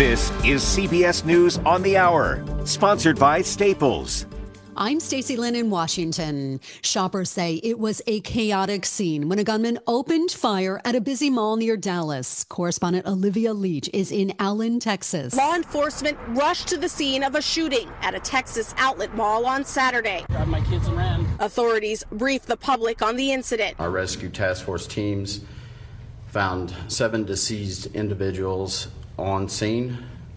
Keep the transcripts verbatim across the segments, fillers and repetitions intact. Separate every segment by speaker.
Speaker 1: This is C B S News on the Hour, sponsored by Staples.
Speaker 2: I'm Stacey Lynn in Washington. Shoppers say it was a chaotic scene when a gunman opened fire at a busy mall near Dallas. Correspondent Olivia Leach is in Allen, Texas.
Speaker 3: Law enforcement rushed to the scene of a shooting at a Texas outlet mall on Saturday.
Speaker 4: Grabbed my kids and ran.
Speaker 3: Authorities briefed the public on the incident.
Speaker 5: Our rescue task force teams found seven deceased individuals on scene.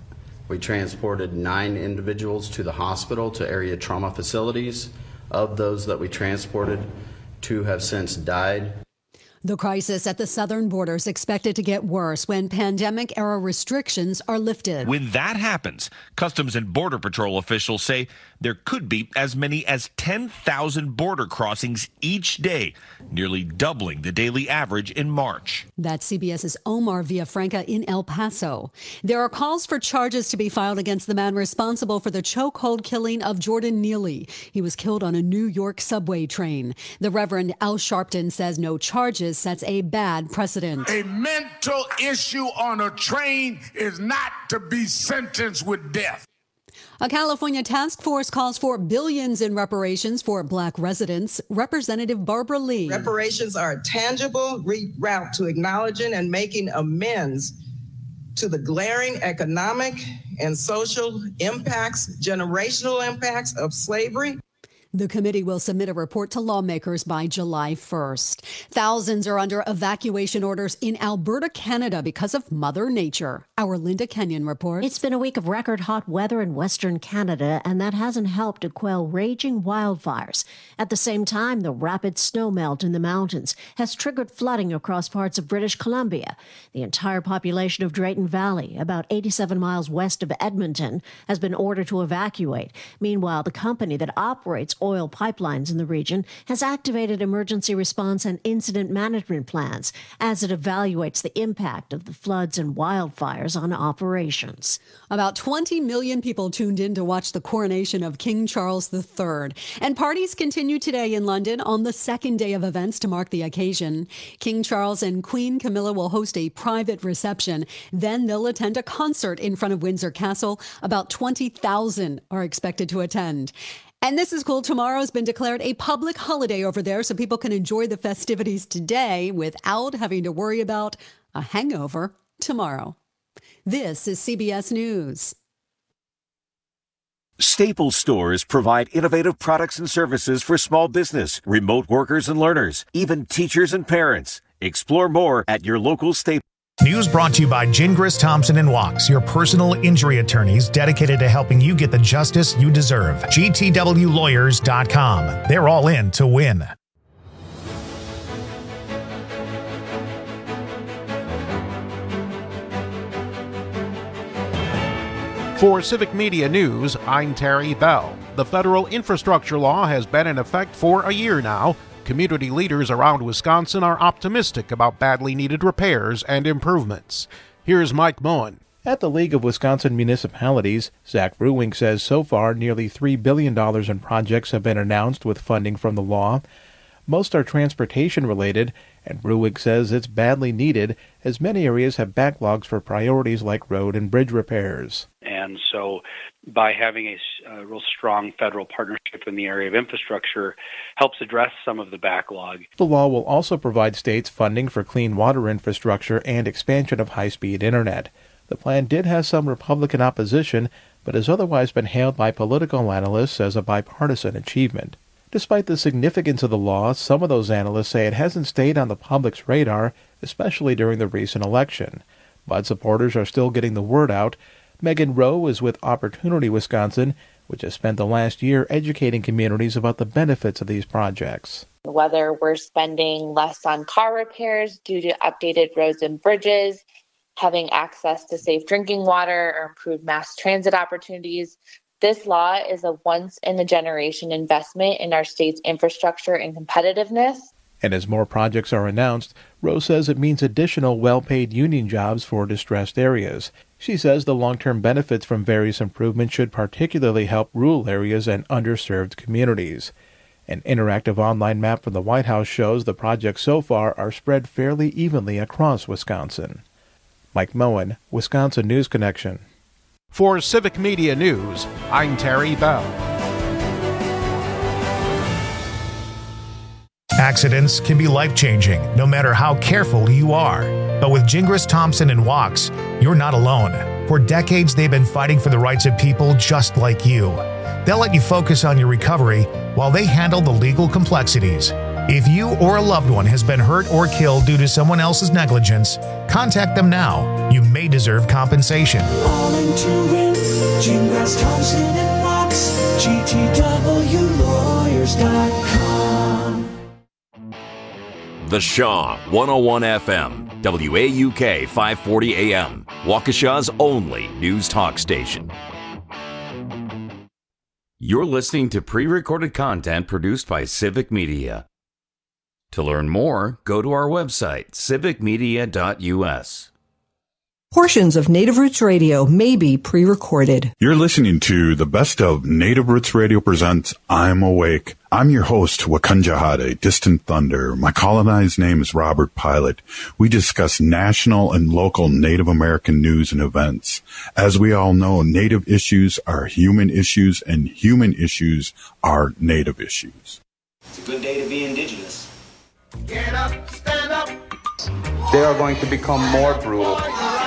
Speaker 5: We transported nine individuals to the hospital to area trauma facilities. Of those that we transported, two have since died.
Speaker 2: The crisis at the southern border is expected to get worse when pandemic-era restrictions are lifted.
Speaker 6: When that happens, Customs and Border Patrol officials say there could be as many as ten thousand border crossings each day, nearly doubling the daily average in March.
Speaker 2: That's CBS's Omar Villafranca in El Paso. There are calls for charges to be filed against the man responsible for the chokehold killing of Jordan Neely. He was killed on a New York subway train. The Reverend Al Sharpton says no charges sets a bad precedent.
Speaker 7: A mental issue on a train is not to be sentenced with death.
Speaker 2: A California task force calls for billions in reparations for black residents. Representative Barbara Lee.
Speaker 8: Reparations are a tangible route to acknowledging and making amends to the glaring economic and social impacts, generational impacts of slavery.
Speaker 2: The committee will submit a report to lawmakers by July first. Thousands are under evacuation orders in Alberta, Canada because of Mother Nature. Our Linda Kenyon reports.
Speaker 9: It's been a week of record hot weather in Western Canada, and that hasn't helped to quell raging wildfires. At the same time, the rapid snowmelt in the mountains has triggered flooding across parts of British Columbia. The entire population of Drayton Valley, about eighty-seven miles west of Edmonton, has been ordered to evacuate. Meanwhile, the company that operates oil pipelines in the region has activated emergency response and incident management plans as it evaluates the impact of the floods and wildfires on operations.
Speaker 2: About twenty million people tuned in to watch the coronation of King Charles the Third. And parties continue today in London on the second day of events to mark the occasion. King Charles and Queen Camilla will host a private reception. Then they'll attend a concert in front of Windsor Castle. About twenty thousand are expected to attend. And this is cool. Tomorrow's been declared a public holiday over there, so people can enjoy the festivities today without having to worry about a hangover tomorrow. This is C B S News.
Speaker 1: Staples stores provide innovative products and services for small business, remote workers and learners, even teachers and parents. Explore more at your local Staples.
Speaker 10: News brought to you by Gingras, Thompson and Wachs, your personal injury attorneys dedicated to helping you get the justice you deserve. G T W lawyers dot com. They're all in to win.
Speaker 11: For Civic Media News, I'm Terry Bell. The federal infrastructure law has been in effect for a year now. Community leaders around Wisconsin are optimistic about badly needed repairs and improvements. Here's Mike Moen.
Speaker 12: At the League of Wisconsin Municipalities, Zach Ruwink says so far nearly three billion dollars in projects have been announced with funding from the law. Most are transportation-related, and Ruwink says it's badly needed as many areas have backlogs for priorities like road and bridge repairs.
Speaker 13: And so by having a, a real strong federal partnership in the area of infrastructure helps address some of the backlog.
Speaker 12: The law will also provide states funding for clean water infrastructure and expansion of high-speed internet. The plan did have some Republican opposition, but has otherwise been hailed by political analysts as a bipartisan achievement. Despite the significance of the law, some of those analysts say it hasn't stayed on the public's radar, especially during the recent election. But supporters are still getting the word out. Megan Rowe is with Opportunity Wisconsin, which has spent the last year educating communities about the benefits of these projects.
Speaker 14: Whether we're spending less on car repairs due to updated roads and bridges, having access to safe drinking water, or improved mass transit opportunities, this law is a once-in-a-generation investment in our state's infrastructure and competitiveness.
Speaker 12: And as more projects are announced, Rose says it means additional well-paid union jobs for distressed areas. She says the long-term benefits from various improvements should particularly help rural areas and underserved communities. An interactive online map from the White House shows the projects so far are spread fairly evenly across Wisconsin. Mike Moen, Wisconsin News Connection.
Speaker 11: For Civic Media News, I'm Terry Bell.
Speaker 10: Accidents can be life-changing, no matter how careful you are. But with Gingras, Thompson, and Wachs, you're not alone. For decades, they've been fighting for the rights of people just like you. They'll let you focus on your recovery while they handle the legal complexities. If you or a loved one has been hurt or killed due to someone else's negligence, contact them now. You may deserve compensation.
Speaker 4: All in to win. Gingras, Thompson, and Wachs. G T W lawyers dot com.
Speaker 15: The Shaw one oh one F M, W A U K five forty A M, Waukesha's only news talk station. You're listening to pre-recorded content produced by Civic Media. To learn more, go to our website, civic media dot U S.
Speaker 16: Portions of Native Roots Radio may be pre-recorded.
Speaker 17: You're listening to the best of Native Roots Radio presents I'm Awake. I'm your host, Wakanja, Distant Thunder. My colonized name is Robert Pilot. We discuss national and local Native American news and events. As we all know, Native issues are human issues, and human issues are Native issues.
Speaker 18: It's a good day to be Indigenous.
Speaker 19: Get up, stand up.
Speaker 20: They are going to become more brutal.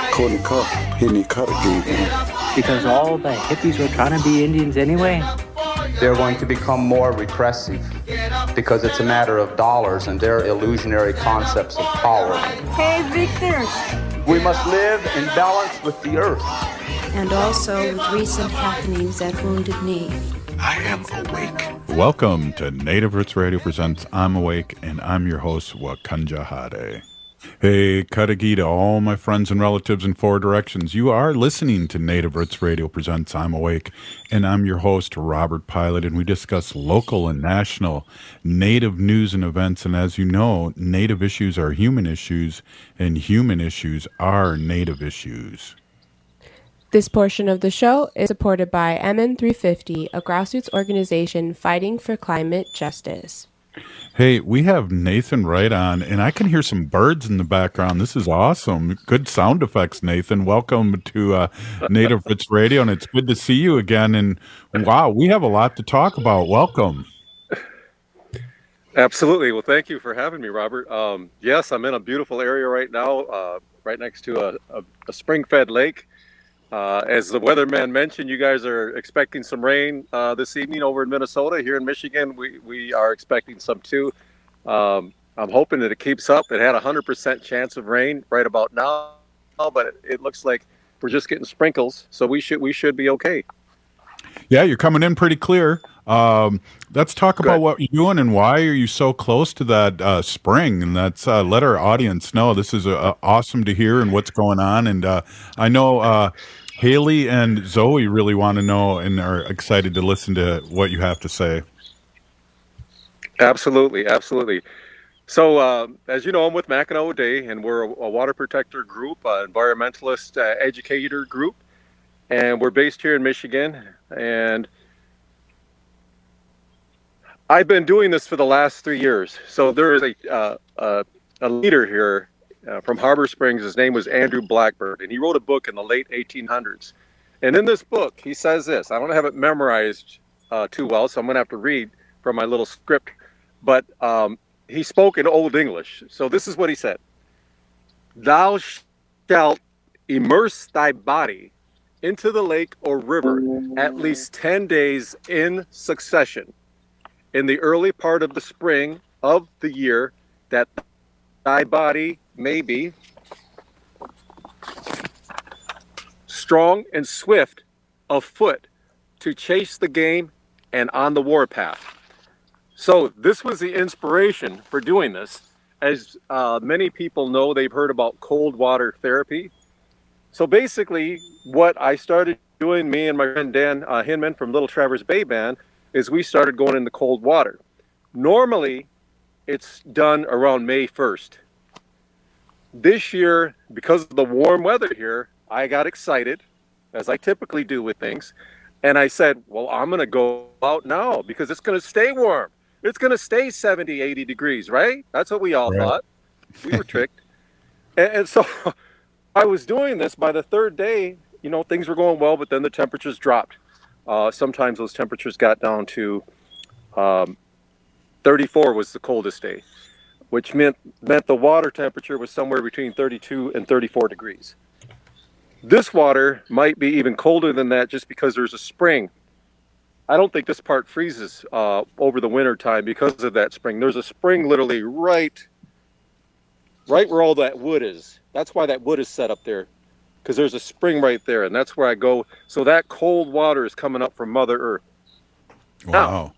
Speaker 21: Because all the hippies were trying to be Indians anyway.
Speaker 20: They're going to become more repressive because it's a matter of dollars and their illusionary concepts of power.
Speaker 22: Hey, Victor.
Speaker 20: We must live in balance with the earth.
Speaker 22: And also with recent happenings at Wounded Knee.
Speaker 17: I am awake. Welcome to Native Roots Radio presents I'm Awake, and I'm your host, Wakanja Hade. Hey, Kadagi to all my friends and relatives in four directions. You are listening to Native Roots Radio presents I'm Awake, and I'm your host, Robert Pilot, and we discuss local and national Native news and events. And as you know, Native issues are human issues, and human issues are Native issues.
Speaker 23: This portion of the show is supported by M N three fifty, a grassroots organization fighting for climate justice.
Speaker 17: Hey, we have Nathan Wright on, and I can hear some birds in the background. This is awesome. Good sound effects, Nathan. Welcome to uh, Native Roots Radio, and it's good to see you again. And wow, we have a lot to talk about. Welcome.
Speaker 24: Absolutely. Well, thank you for having me, Robert. Um, yes, I'm in a beautiful area right now, uh, right next to a, a, a spring-fed lake. Uh, as the weatherman mentioned, you guys are expecting some rain uh, this evening over in Minnesota. Here in Michigan, we, we are expecting some too. Um, I'm hoping that it keeps up. It had a one hundred percent chance of rain right about now, but it, it looks like we're just getting sprinkles, so we should we should be okay.
Speaker 17: Yeah, you're coming in pretty clear. Um, let's talk Good. about what you're doing and why are you so close to that uh, spring. And that's uh, let our audience know. This is uh, awesome to hear and what's going on. And uh, I know uh, Haley and Zoe really want to know and are excited to listen to what you have to say.
Speaker 24: Absolutely, absolutely. So, uh, as you know, I'm with Mackinac O'Day, and we're a, a water protector group, uh, environmentalist uh, educator group, and we're based here in Michigan. And I've been doing this for the last three years. So there is a uh, uh, a leader here uh, from Harbor Springs. His name was Andrew Blackbird, and he wrote a book in the late eighteen hundreds. And in this book, he says this. I don't have it memorized uh, too well, so I'm going to have to read from my little script. But um, he spoke in Old English. So this is what he said. Thou shalt immerse thy body into the lake or river at least ten days in succession in the early part of the spring of the year, that thy body may be strong and swift of foot to chase the game and on the warpath. So this was the inspiration for doing this. As uh, many people know, they've heard about cold water therapy. So basically what I started doing, me and my friend Dan uh, Hinman from Little Traverse Bay Band, is we started going into cold water. Normally, it's done around May first. This year, because of the warm weather here, I got excited, as I typically do with things, and I said, well, I'm going to go out now because it's going to stay warm. It's going to stay seventy, eighty degrees, right? That's what we all right. thought. We were tricked. And, and so I was doing this. By the third day, you know, things were going well, but then the temperatures dropped. Uh, sometimes those temperatures got down to um, thirty-four was the coldest day, which meant meant the water temperature was somewhere between thirty-two and thirty-four degrees. This water might be even colder than that just because there's a spring. I don't think this part freezes uh, over the winter time because of that spring. There's a spring literally right, right where all that wood is. That's why that wood is set up there, because there's a spring right there, and that's where I go. So that cold water is coming up from Mother Earth.
Speaker 17: Wow.
Speaker 24: Now,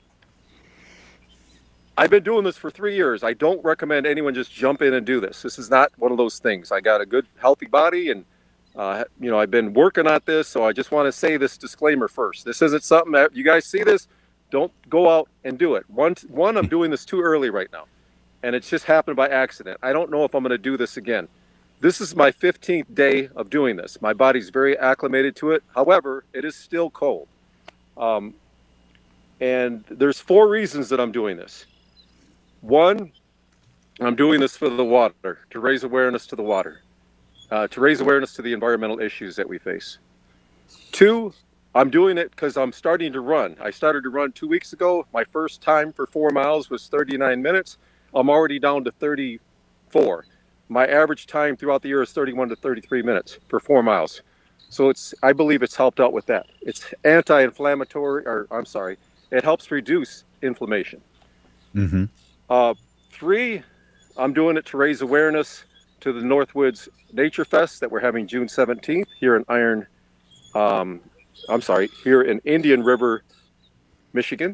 Speaker 24: I've been doing this for three years. I don't recommend anyone just jump in and do this. This is not one of those things. I got a good, healthy body, and Uh, you know, I've been working on this, so I just want to say this disclaimer first. This isn't something that you guys see this, don't go out and do it. One, one, I'm doing this too early right now, and it's just happened by accident. I don't know if I'm going to do this again. This is my fifteenth day of doing this. My body's very acclimated to it. However, it is still cold. Um, and there's four reasons that I'm doing this. One, I'm doing this for the water, to raise awareness to the water. Uh, to raise awareness to the environmental issues that we face. Two, I'm doing it because I'm starting to run. I started to run two weeks ago. My first time for four miles was thirty-nine minutes. I'm already down to thirty-four. My average time throughout the year is thirty-one to thirty-three minutes for four miles. So it's, I believe it's helped out with that. It's anti-inflammatory, or I'm sorry, it helps reduce inflammation.
Speaker 17: Mm-hmm.
Speaker 24: Uh, three, I'm doing it to raise awareness to the Northwoods Nature Fest that we're having June seventeenth here in Iron, um, I'm sorry, here in Indian River, Michigan.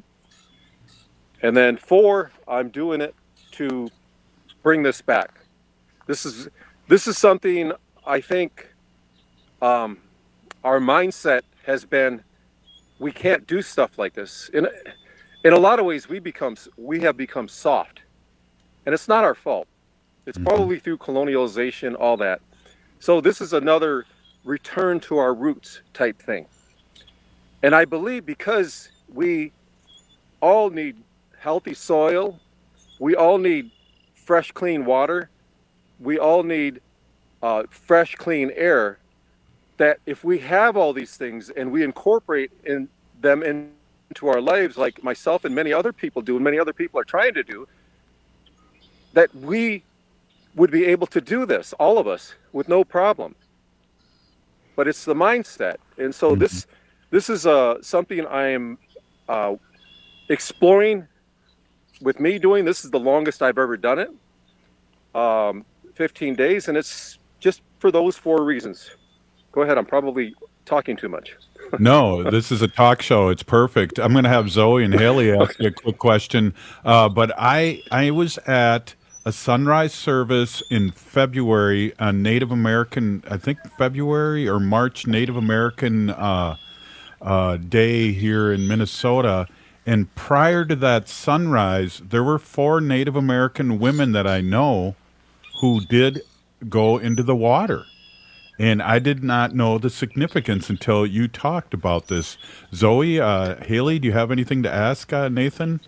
Speaker 24: And then four, I'm doing it to bring this back. This is this is something I think um, our mindset has been, we can't do stuff like this. In in a lot of ways, we become we have become soft, and it's not our fault. It's probably through colonialization, all that. So this is another return to our roots type thing. And I believe because we all need healthy soil, we all need fresh, clean water, we all need uh, fresh, clean air, that if we have all these things and we incorporate in them into our lives, like myself and many other people do, and many other people are trying to do, that we would be able to do this, all of us, with no problem. But it's the mindset. And so mm-hmm. this this is uh, something I am uh, exploring with me doing. This is the longest I've ever done it, um, fifteen days, and it's just for those four reasons. Go ahead, I'm probably talking too much.
Speaker 17: No, this is a talk show. It's perfect. I'm going to have Zoe and Haley ask you a quick question. Uh, but I I was at a sunrise service in February, a Native American, I think February or March Native American uh, uh, day here in Minnesota. And prior to that sunrise, there were four Native American women that I know who did go into the water. And I did not know the significance until you talked about this. Zoe, uh, Haley, do you have anything to ask uh, Nathan?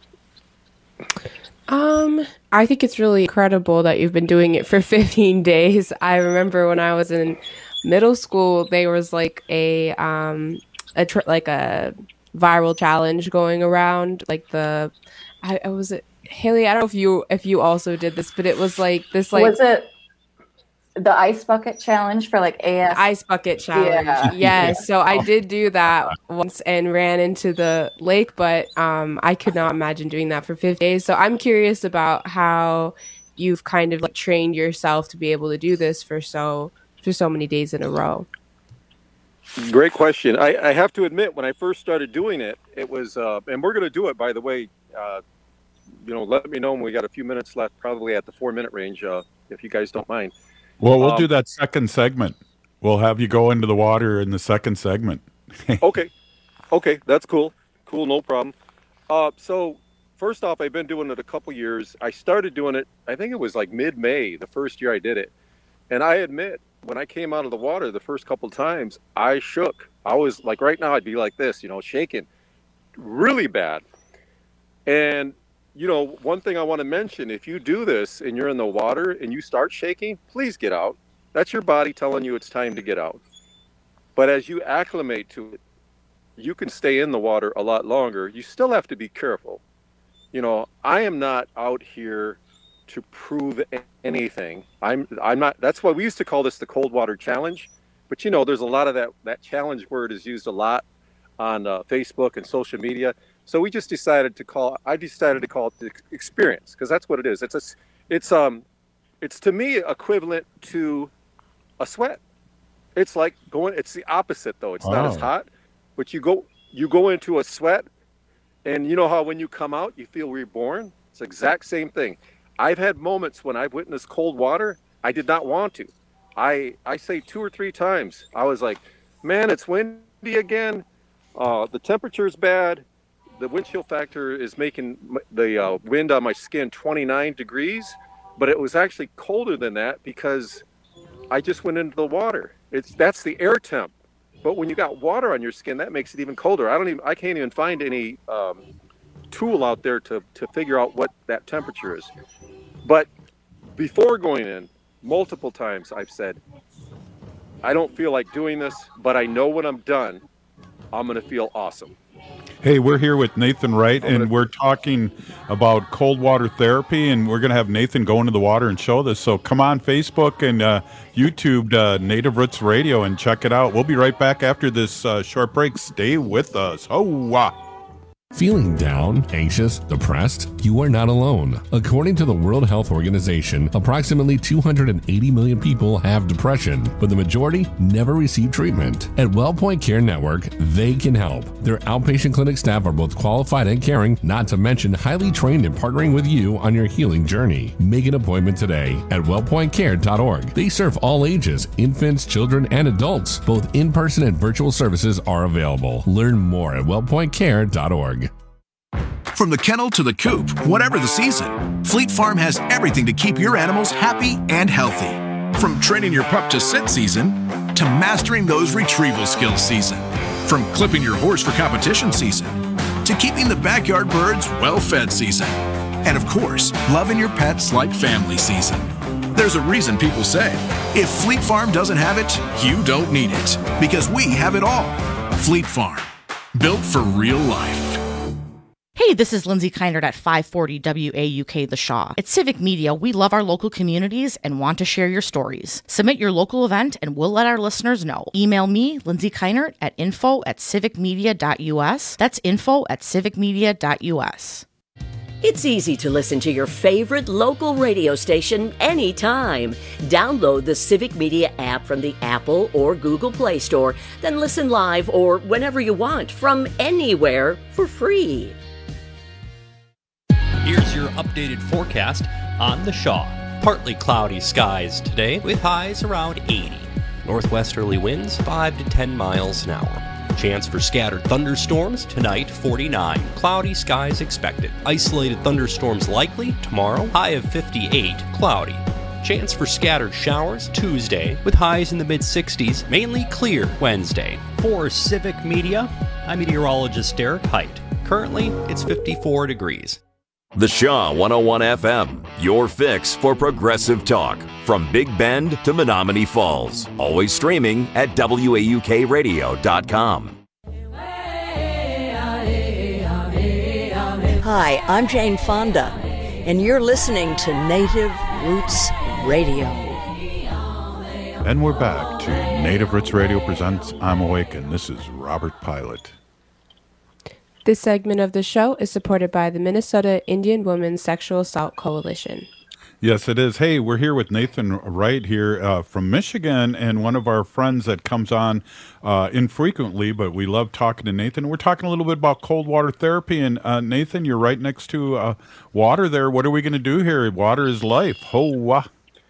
Speaker 23: Um, I think it's really incredible that you've been doing it for fifteen days. I remember when I was in middle school, there was like a um a tr- like a viral challenge going around. Like the, I, I was it Haley. I don't know if you if you also did this, but it was like this like
Speaker 3: was it the ice bucket challenge for like A S?
Speaker 23: Ice bucket challenge.
Speaker 3: Yeah.
Speaker 23: Yes.
Speaker 3: Yeah.
Speaker 23: So I did do that once and ran into the lake, but um, I could not imagine doing that for fifty days. So I'm curious about how you've kind of like trained yourself to be able to do this for so for so many days in a row.
Speaker 24: Great question. I, I have to admit, when I first started doing it, it was, uh, and we're going to do it, by the way, uh, you know, let me know when we got a few minutes left, probably at the four minute range, uh, if you guys don't mind.
Speaker 17: Well, we'll
Speaker 24: um,
Speaker 17: do that second segment. We'll have you go into the water in the second segment.
Speaker 24: Okay. Okay. That's cool. Cool. No problem. Uh, so first off, I've been doing it a couple years. I started doing it, I think it was like mid-May, the first year I did it. And I admit, when I came out of the water the first couple times, I shook. I was like, right now I'd be like this, you know, shaking really bad. And you know, one thing I want to mention, if you do this and you're in the water and you start shaking, please get out. That's your body telling you it's time to get out. But as you acclimate to it, you can stay in the water a lot longer. You still have to be careful. You know, I am not out here to prove anything. I'm I'm not. That's why we used to call this the cold water challenge. But you know, there's a lot of that. That challenge word is used a lot on uh, Facebook and social media. So we just decided to call. I decided to call it the experience, because that's what it is. It's a. It's um. It's to me equivalent to a sweat. It's like going. It's the opposite though. It's not as
Speaker 17: Oh.
Speaker 24: hot, but you go. You go into a sweat, and you know how when you come out, you feel reborn. It's the exact same thing. I've had moments when I've witnessed cold water. I did not want to. I I say two or three times. I was like, man, it's windy again. Uh, the temperature's bad. The wind chill factor is making m- the uh, wind on my skin twenty-nine degrees, but it was actually colder than that because I just went into the water. It's that's the air temp. But when you got water on your skin, that makes it even colder. I don't even I can't even find any um, tool out there to to figure out what that temperature is. But before going in, multiple times I've said, I don't feel like doing this, but I know when I'm done, I'm going to feel awesome.
Speaker 17: Hey, we're here with Nathan Wright, and we're talking about cold water therapy, and we're going to have Nathan go into the water and show this. So come on Facebook and uh, YouTube uh, Native Roots Radio and check it out. We'll be right back after this uh, short break. Stay with us. Ho-wah.
Speaker 5: Feeling down, anxious, depressed? You are not alone. According to the World Health Organization, approximately two hundred eighty million people have depression, but the majority never receive treatment. At WellPoint Care Network, they can help. Their outpatient clinic staff are both qualified and caring, not to mention highly trained in partnering with you on your healing journey. Make an appointment today at wellpoint care dot org. They serve all ages, infants, children, and adults. Both in-person and virtual services are available. Learn more at wellpoint care dot org.
Speaker 6: From the kennel to the coop, whatever the season, Fleet Farm has everything to keep your animals happy and healthy. From training your pup to sit season, to mastering those retrieval skills season. From clipping your horse for competition season, to keeping the backyard birds well-fed season. And of course, loving your pets like family season. There's a reason people say, if Fleet Farm doesn't have it, you don't need it. Because we have it all. Fleet Farm, built for real life.
Speaker 7: Hey, this is Lindsay Keinert at five forty W A U K The Shaw. At Civic Media, we love our local communities and want to share your stories. Submit your local event and we'll let our listeners know. Email me, Lindsay Keinert, at info at civicmedia.us. That's info at civicmedia.us.
Speaker 8: It's easy to listen to your favorite local radio station anytime. Download the Civic Media app from the Apple or Google Play Store, then listen live or whenever you want from anywhere for free.
Speaker 25: Here's your updated forecast on the Shaw. Partly cloudy skies today with highs around eighty. Northwesterly winds five to ten miles an hour. Chance for scattered thunderstorms tonight, forty-nine. Cloudy skies expected. Isolated thunderstorms likely tomorrow, high of fifty-eight, cloudy. Chance for scattered showers Tuesday with highs in the mid sixties, mainly clear Wednesday. For Civic Media, I'm meteorologist Derek Height. Currently, it's fifty-four degrees.
Speaker 15: The Shaw one oh one F M, your fix for progressive talk. From Big Bend to Menominee Falls. Always streaming at W A U K radio dot com.
Speaker 26: Hi, I'm Jane Fonda, and you're listening to Native Roots Radio.
Speaker 17: And we're back to Native Roots Radio presents I'm Awake, and this is Robert Pilot.
Speaker 23: This segment of the show is supported by the Minnesota Indian Women's Sexual Assault Coalition.
Speaker 17: Yes, it is. Hey, we're here with Nathan Wright here uh, from Michigan, and one of our friends that comes on uh, infrequently, but we love talking to Nathan. We're talking a little bit about cold water therapy, and uh, Nathan, you're right next to uh, water there. What are we going to do here? Water is life. Ho-wah.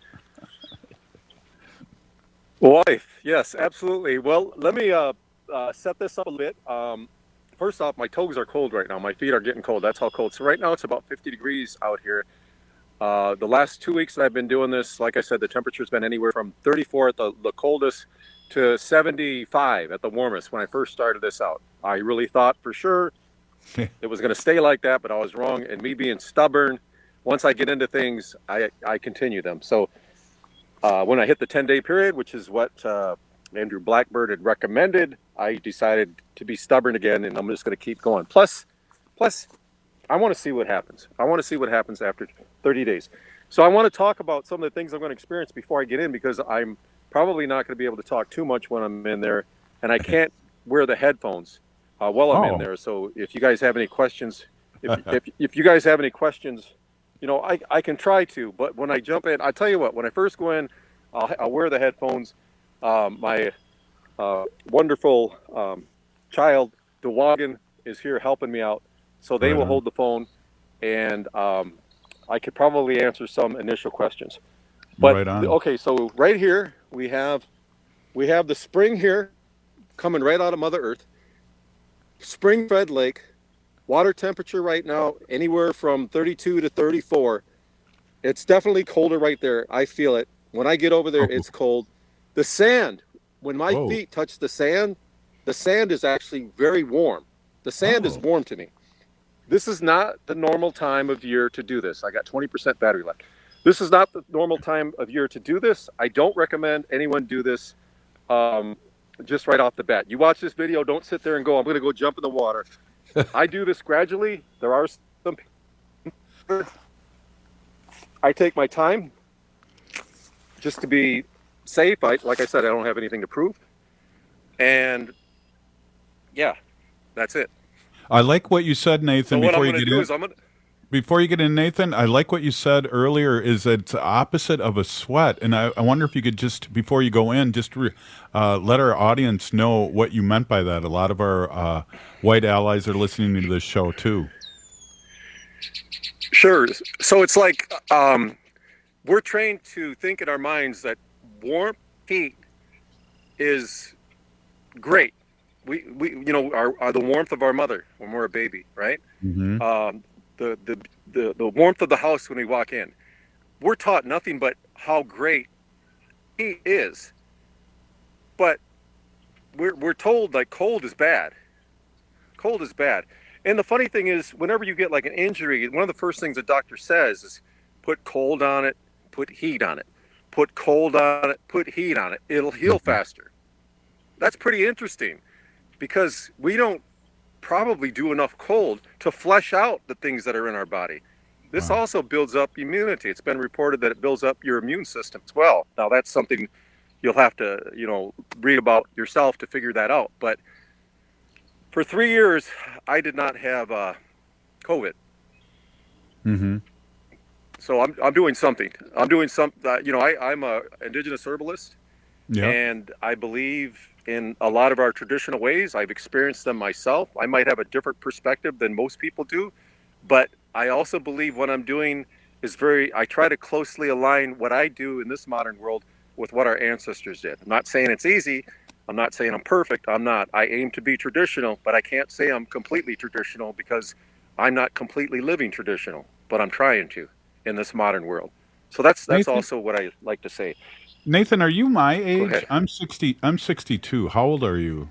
Speaker 24: Life, yes, absolutely. Well, let me uh, uh, set this up a bit. Um, first off, my toes are cold right now. My feet are getting cold. That's how cold. So right now it's about fifty degrees out here. Uh, the last two weeks that I've been doing this, like I said, the temperature's been anywhere from thirty-four at the, the coldest to seventy-five at the warmest when I first started this out. I really thought for sure it was going to stay like that, but I was wrong. And me being stubborn, once I get into things, I, I continue them. So uh, when I hit the ten-day period, which is what uh, Andrew Blackbird had recommended. I decided to be stubborn again, and I'm just going to keep going. Plus, plus, I want to see what happens. I want to see what happens after thirty days. So I want to talk about some of the things I'm going to experience before I get in, because I'm probably not going to be able to talk too much when I'm in there, and I can't wear the headphones uh, while I'm
Speaker 17: Oh.
Speaker 24: in there. So if you guys have any questions, if, if, if you guys have any questions, you know, I, I can try to, but when I jump in, I tell you what, when I first go in, I'll, I'll wear the headphones. Um, my uh, wonderful um, child, DeWagen, is here helping me out. So they
Speaker 17: Right
Speaker 24: will
Speaker 17: on.
Speaker 24: hold the phone, and um, I could probably answer some initial questions. But
Speaker 17: Right on.
Speaker 24: okay, so right here we have we have the spring here coming right out of Mother Earth. Spring-fed lake, water temperature right now anywhere from thirty-two to thirty-four. It's definitely colder right there. I feel it. When I get over there,
Speaker 17: Oh.
Speaker 24: it's cold. The sand, when my
Speaker 17: Whoa.
Speaker 24: feet touch the sand, the sand is actually very warm. The sand is
Speaker 17: Oh.
Speaker 24: warm to me. This is not the normal time of year to do this. I got twenty percent battery left. This is not the normal time of year to do this. I don't recommend anyone do this um, just right off the bat. You watch this video, don't sit there and go, I'm going to go jump in the water. I do this gradually. There are some... I take my time just to be safe. I, like I said, I don't have anything to prove. And yeah, that's it.
Speaker 17: I like what you said, Nathan.
Speaker 24: So what
Speaker 17: before
Speaker 24: I'm
Speaker 17: you
Speaker 24: going to
Speaker 17: get
Speaker 24: do
Speaker 17: in,
Speaker 24: is I'm going to...
Speaker 17: before you get in, Nathan, I like what you said earlier. Is that it's the opposite of a sweat, and I, I wonder if you could just before you go in, just re, uh, let our audience know what you meant by that. A lot of our uh, white allies are listening to this show too.
Speaker 24: Sure. So it's like um, we're trained to think in our minds that warm heat is great. We, we you know, are, are the warmth of our mother when we're a baby, right?
Speaker 17: Mm-hmm.
Speaker 24: Um, the, the, the, the warmth of the house when we walk in. We're taught nothing but how great heat is. But we're, we're told like cold is bad. Cold is bad. And the funny thing is, whenever you get like an injury, one of the first things the doctor says is put cold on it, put heat on it. Put cold on it, put heat on it. It'll heal faster. That's pretty interesting because we don't probably do enough cold to flesh out the things that are in our body. This
Speaker 17: Wow.
Speaker 24: also builds up immunity. It's been reported that it builds up your immune system as well. Now that's something you'll have to, you know, read about yourself to figure that out. But for three years, I did not have uh, COVID.
Speaker 17: Mm-hmm.
Speaker 24: So I'm I'm doing something. I'm doing some. Uh, you know, I I'm a indigenous herbalist,
Speaker 17: Yeah.
Speaker 24: and I believe in a lot of our traditional ways. I've experienced them myself. I might have a different perspective than most people do, but I also believe what I'm doing is very. I try to closely align what I do in this modern world with what our ancestors did. I'm not saying it's easy. I'm not saying I'm perfect. I'm not. I aim to be traditional, but I can't say I'm completely traditional because I'm not completely living traditional, but I'm trying to in this modern world. So that's that's
Speaker 17: Nathan-
Speaker 24: also what I like to say.
Speaker 17: Nathan, are you my age?
Speaker 24: ahead.
Speaker 17: I'm sixty. I'm sixty-two. How old are you?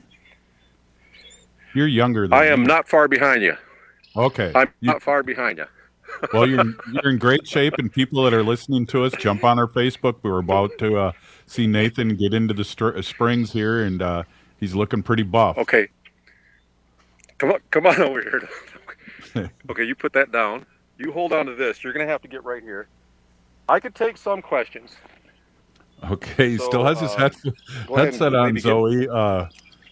Speaker 17: You're younger than
Speaker 24: I am
Speaker 17: me.
Speaker 24: not far behind you.
Speaker 17: Okay.
Speaker 24: I'm
Speaker 17: You-
Speaker 24: not far behind you.
Speaker 17: well, you're you're in great shape, and people that are listening to us, jump on our Facebook. We were about to uh, see Nathan get into the str- springs here, and uh, he's looking pretty buff.
Speaker 24: Okay. Come on, come on over here. Okay, you put that down. You hold on to this. You're going to have to get right here. I could take some questions.
Speaker 17: Okay, he
Speaker 24: So,
Speaker 17: still has his
Speaker 24: uh,
Speaker 17: head,
Speaker 24: go ahead
Speaker 17: headset
Speaker 24: and
Speaker 17: on,
Speaker 24: maybe get-
Speaker 17: Zoe. Uh,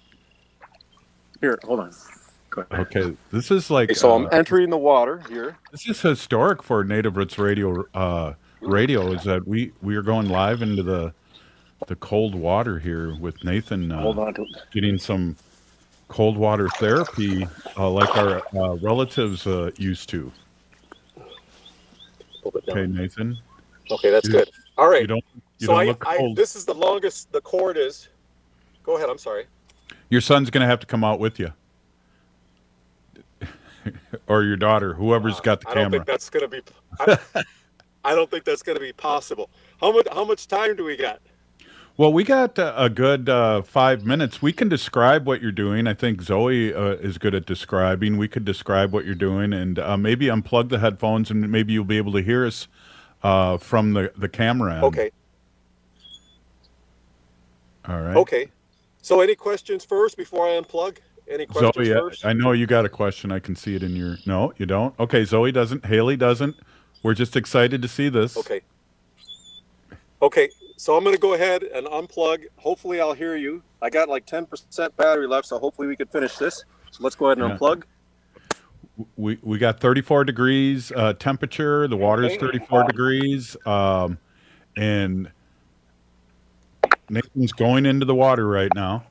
Speaker 24: Here, hold on. Go ahead.
Speaker 17: okay, this is like
Speaker 24: Okay, so
Speaker 17: uh,
Speaker 24: I'm entering the water here.
Speaker 17: this is historic for Native Roots Radio. Uh, radio is that we we are going live into the the cold water here with Nathan. Uh,
Speaker 24: Hold on to
Speaker 17: getting some cold water therapy uh, like our uh, relatives uh, used to.
Speaker 24: Hold it down.
Speaker 17: Okay, Nathan.
Speaker 24: Okay, that's
Speaker 17: You-
Speaker 24: good. All right.
Speaker 17: You don't you
Speaker 24: so
Speaker 17: don't
Speaker 24: I,
Speaker 17: look
Speaker 24: I
Speaker 17: cold.
Speaker 24: this is the longest the cord is. Go ahead. I'm sorry.
Speaker 17: Your son's going to have to come out with you. Or your daughter, whoever's got the
Speaker 24: I don't
Speaker 17: camera.
Speaker 24: think that's going to be. I, I don't think that's going to be possible. How much? How much time do we got?
Speaker 17: Well, we got uh, a good uh, five minutes. We can describe what you're doing. I think Zoe uh, is good at describing. We could describe what you're doing, and uh, maybe unplug the headphones, and maybe you'll be able to hear us uh, from the, the camera end.
Speaker 24: Okay.
Speaker 17: All right.
Speaker 24: Okay. So any questions first before I unplug? Any questions
Speaker 17: Zoe,
Speaker 24: first?
Speaker 17: I know you got a question. I can see it in your... No, you don't? Okay, Zoe doesn't. Haley doesn't. We're just excited to see this.
Speaker 24: Okay. Okay, so I'm going to go ahead and unplug. Hopefully I'll hear you. I got like ten percent battery left, so hopefully we can finish this. So let's go ahead and
Speaker 17: Yeah.
Speaker 24: unplug.
Speaker 17: We we got thirty-four degrees uh, temperature. The water is
Speaker 24: Okay.
Speaker 17: thirty-four degrees. Um, and Nathan's going into the water right now.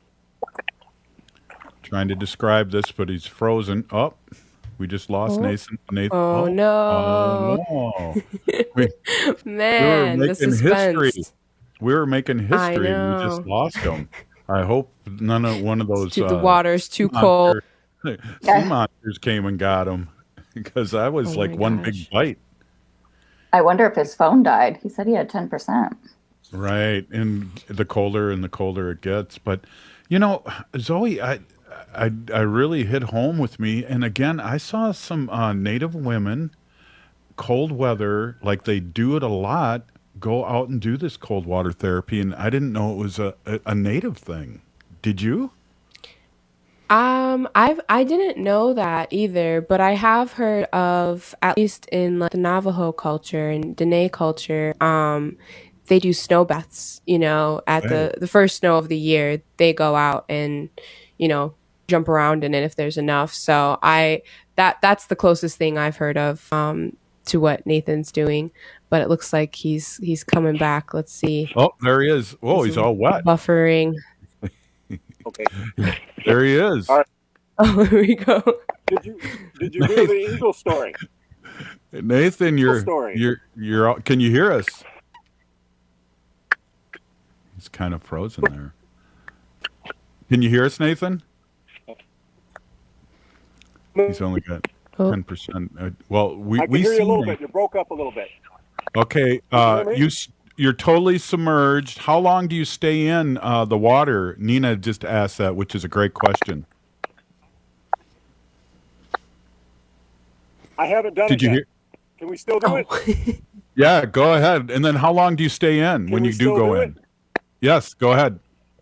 Speaker 17: Trying to describe this, but he's frozen. Oh, we just lost
Speaker 23: Oh.
Speaker 17: Nathan. Nathan.
Speaker 23: Oh, no.
Speaker 17: Oh, no. We,
Speaker 23: Man,
Speaker 17: we
Speaker 23: the
Speaker 17: were making
Speaker 23: suspense.
Speaker 17: history. We were making
Speaker 23: I
Speaker 17: history. and We
Speaker 23: know.
Speaker 17: just lost him. I hope none of one of those.
Speaker 23: Too- the
Speaker 17: uh,
Speaker 23: water's too
Speaker 17: sea
Speaker 23: cold.
Speaker 17: monster-
Speaker 3: Yeah.
Speaker 17: Sea monsters came and got him because that was
Speaker 3: Oh
Speaker 17: like
Speaker 3: my
Speaker 17: one
Speaker 3: gosh.
Speaker 17: big bite.
Speaker 3: I wonder if his phone died. He said he had ten percent.
Speaker 17: Right, and the colder and the colder it gets. But you know, Zoe, I, I, I really hit home with me. And again, I saw some uh, Native women, cold weather, like they do it a lot, go out and do this cold water therapy, and I didn't know it was a, a, a Native thing. Did you?
Speaker 23: Um, I've I didn't know that either, but I have heard of, at least in like the Navajo culture and Dene culture, um, they do snow baths. You know, at the
Speaker 1: Right.
Speaker 23: the first snow of the year, they go out and, you know, jump around in it if there's enough. So I that that's the closest thing I've heard of um to what Nathan's doing. But it looks like he's he's coming back. Let's see.
Speaker 17: Oh, there he is. Oh, he's all wet.
Speaker 23: Buffering.
Speaker 24: Okay.
Speaker 17: There he is.
Speaker 24: All right.
Speaker 23: Oh, here we go.
Speaker 24: Did you did you hear the eagle story?
Speaker 17: Nathan, you're
Speaker 24: story.
Speaker 17: you're you're. all- Can you hear us? He's kind of frozen there. Can you hear us, Nathan? He's only got
Speaker 23: Oh.
Speaker 17: ten percent. Uh, well, we
Speaker 24: I can
Speaker 17: we
Speaker 24: hear you a
Speaker 17: seen
Speaker 24: little
Speaker 17: him.
Speaker 24: bit. You broke up a little bit.
Speaker 17: Okay,
Speaker 24: Can
Speaker 17: uh,
Speaker 24: you hear me?
Speaker 17: you s- you're totally submerged. How long do you stay in uh, the water? Nina just asked that, which is a great question.
Speaker 24: I haven't done
Speaker 17: Did
Speaker 24: it
Speaker 17: you
Speaker 24: yet.
Speaker 17: hear?
Speaker 24: Can we still do it?
Speaker 17: Yeah, go ahead. And then how long do you stay in when
Speaker 24: we
Speaker 17: you do
Speaker 24: still
Speaker 17: go
Speaker 24: do
Speaker 17: in? Yes, go ahead.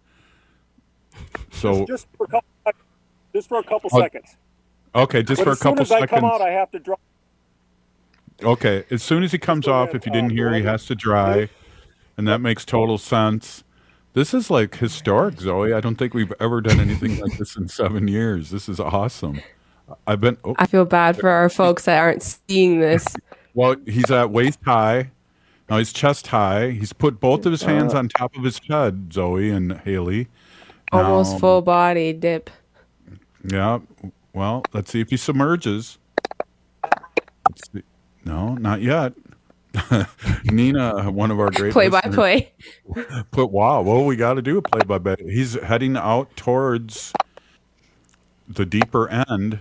Speaker 17: So
Speaker 24: Just for a couple, just for a couple
Speaker 17: Oh,
Speaker 24: seconds.
Speaker 17: okay, just
Speaker 24: But
Speaker 17: for a
Speaker 24: as soon
Speaker 17: couple
Speaker 24: as I
Speaker 17: seconds.
Speaker 24: come out, I have to drop.
Speaker 17: Okay, as soon as he comes off, if you didn't hear, he has to dry, and that makes total sense. This is like historic, Zoe. I don't think we've ever done anything like this in seven years. This is awesome. I've been. Oh,
Speaker 23: I feel bad for our folks that aren't seeing this.
Speaker 17: well, he's at waist high. Now he's chest high. He's put both of his hands
Speaker 23: Uh.
Speaker 17: on top of his head, Zoe and Haley.
Speaker 23: Almost
Speaker 17: Now-
Speaker 23: full body dip.
Speaker 17: Yeah. Well, let's see if he submerges. Let's see. No, not yet. Nina, one of our great
Speaker 23: Play by
Speaker 17: listeners,
Speaker 23: play.
Speaker 17: Put wow. Well, we got to do a play by play. He's heading out towards the deeper end,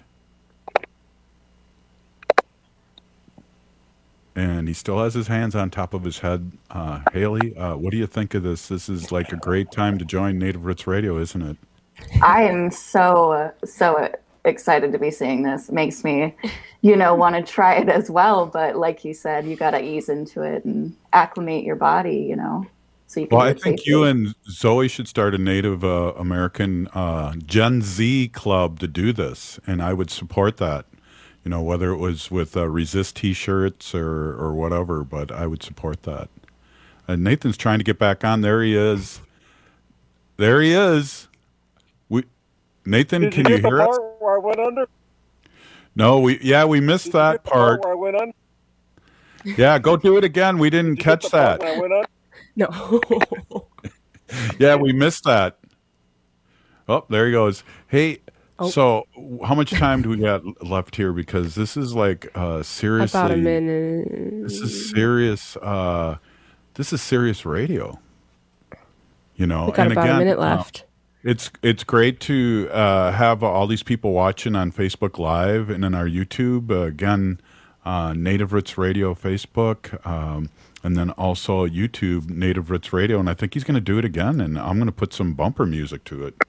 Speaker 17: and he still has his hands on top of his head. Uh, Haley, uh, what do you think of this? This is like a great time to join Native Roots Radio, isn't it?
Speaker 3: I am so so excited to be seeing this. It makes me, you know, want to try it as well. But like you said, you got to ease into it and acclimate your body, you know, so you can.
Speaker 17: Well,
Speaker 3: do
Speaker 17: I
Speaker 3: it
Speaker 17: think
Speaker 3: safely.
Speaker 17: you and Zoe should start a Native uh, American uh, Gen Z club to do this, and I would support that. You know, whether it was with uh, Resist T-shirts or or whatever, but I would support that. And Nathan's trying to get back on. There he is. There he is. We, Nathan,
Speaker 24: Did
Speaker 17: can
Speaker 24: you
Speaker 17: you
Speaker 24: get the
Speaker 17: hear us?
Speaker 24: part where I went under?
Speaker 17: No, we yeah we missed
Speaker 24: Did you
Speaker 17: that
Speaker 24: get the part
Speaker 17: part.
Speaker 24: where I went under?
Speaker 17: Yeah, go do it again. We didn't
Speaker 24: Did you get
Speaker 17: catch
Speaker 24: the part
Speaker 17: that.
Speaker 24: when I went under?
Speaker 23: No.
Speaker 17: Yeah, we missed that. Oh, there he goes. Hey,
Speaker 23: Oh.
Speaker 17: so how much time do we got left here? Because this is like uh, seriously.
Speaker 23: About a minute.
Speaker 17: This is serious. Uh, this is serious radio. You know,
Speaker 23: We got
Speaker 17: and
Speaker 23: about
Speaker 17: again,
Speaker 23: a minute
Speaker 17: uh,
Speaker 23: left.
Speaker 17: it's it's great to uh, have all these people watching on Facebook Live and on our YouTube. Uh, again, uh, Native Roots Radio Facebook, um, and then also YouTube Native Roots Radio. And I think he's going to do it again. And I'm going to put some bumper music to it.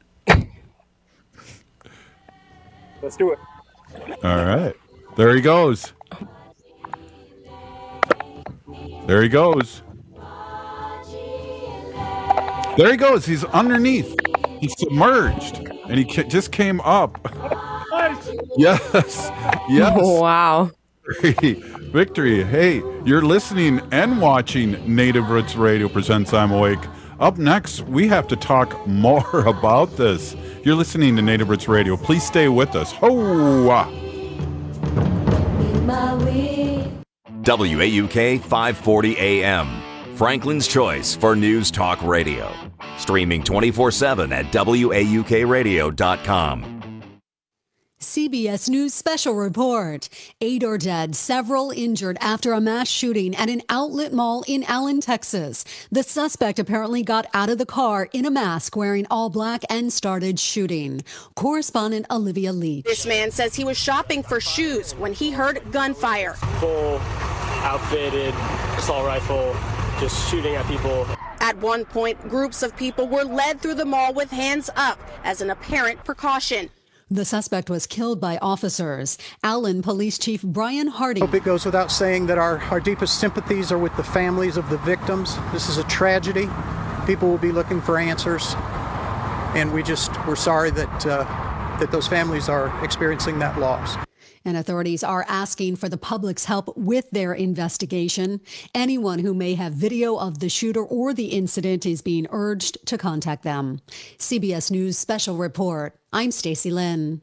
Speaker 24: Let's do it.
Speaker 17: All right, there he goes. There he goes. There he goes. He's underneath. He's submerged, and he ca- just came up. Yes. Yes.
Speaker 23: Wow.
Speaker 17: Victory. Hey, you're listening and watching Native Roots Radio presents I'm Awake. Up next, we have to talk more about this. You're listening to Native Roots Radio. Please stay with us. Ho!
Speaker 15: W A U K five forty A M, Franklin's Choice for News Talk Radio. Streaming twenty-four seven at W A U K radio dot com.
Speaker 1: C B S News Special Report. Eight are dead, several injured after a mass shooting at an outlet mall in Allen, Texas. The suspect apparently got out of the car in a mask wearing all black and started shooting. Correspondent Olivia Leach.
Speaker 2: This man says he was shopping for shoes when he heard gunfire.
Speaker 9: Full outfitted assault rifle, just shooting at people.
Speaker 2: At one point, groups of people were led through the mall with hands up as an apparent precaution.
Speaker 1: The suspect was killed by officers. Allen Police Chief Brian Hardy.
Speaker 12: I hope it goes without saying that our, our deepest sympathies are with the families of the victims. This is a tragedy. People will be looking for answers. And we just, we're sorry that, uh, that those families are experiencing that loss.
Speaker 1: And authorities are asking for the public's help with their investigation. Anyone who may have video of the shooter or the incident is being urged to contact them. C B S News Special Report. I'm Stacey Lynn.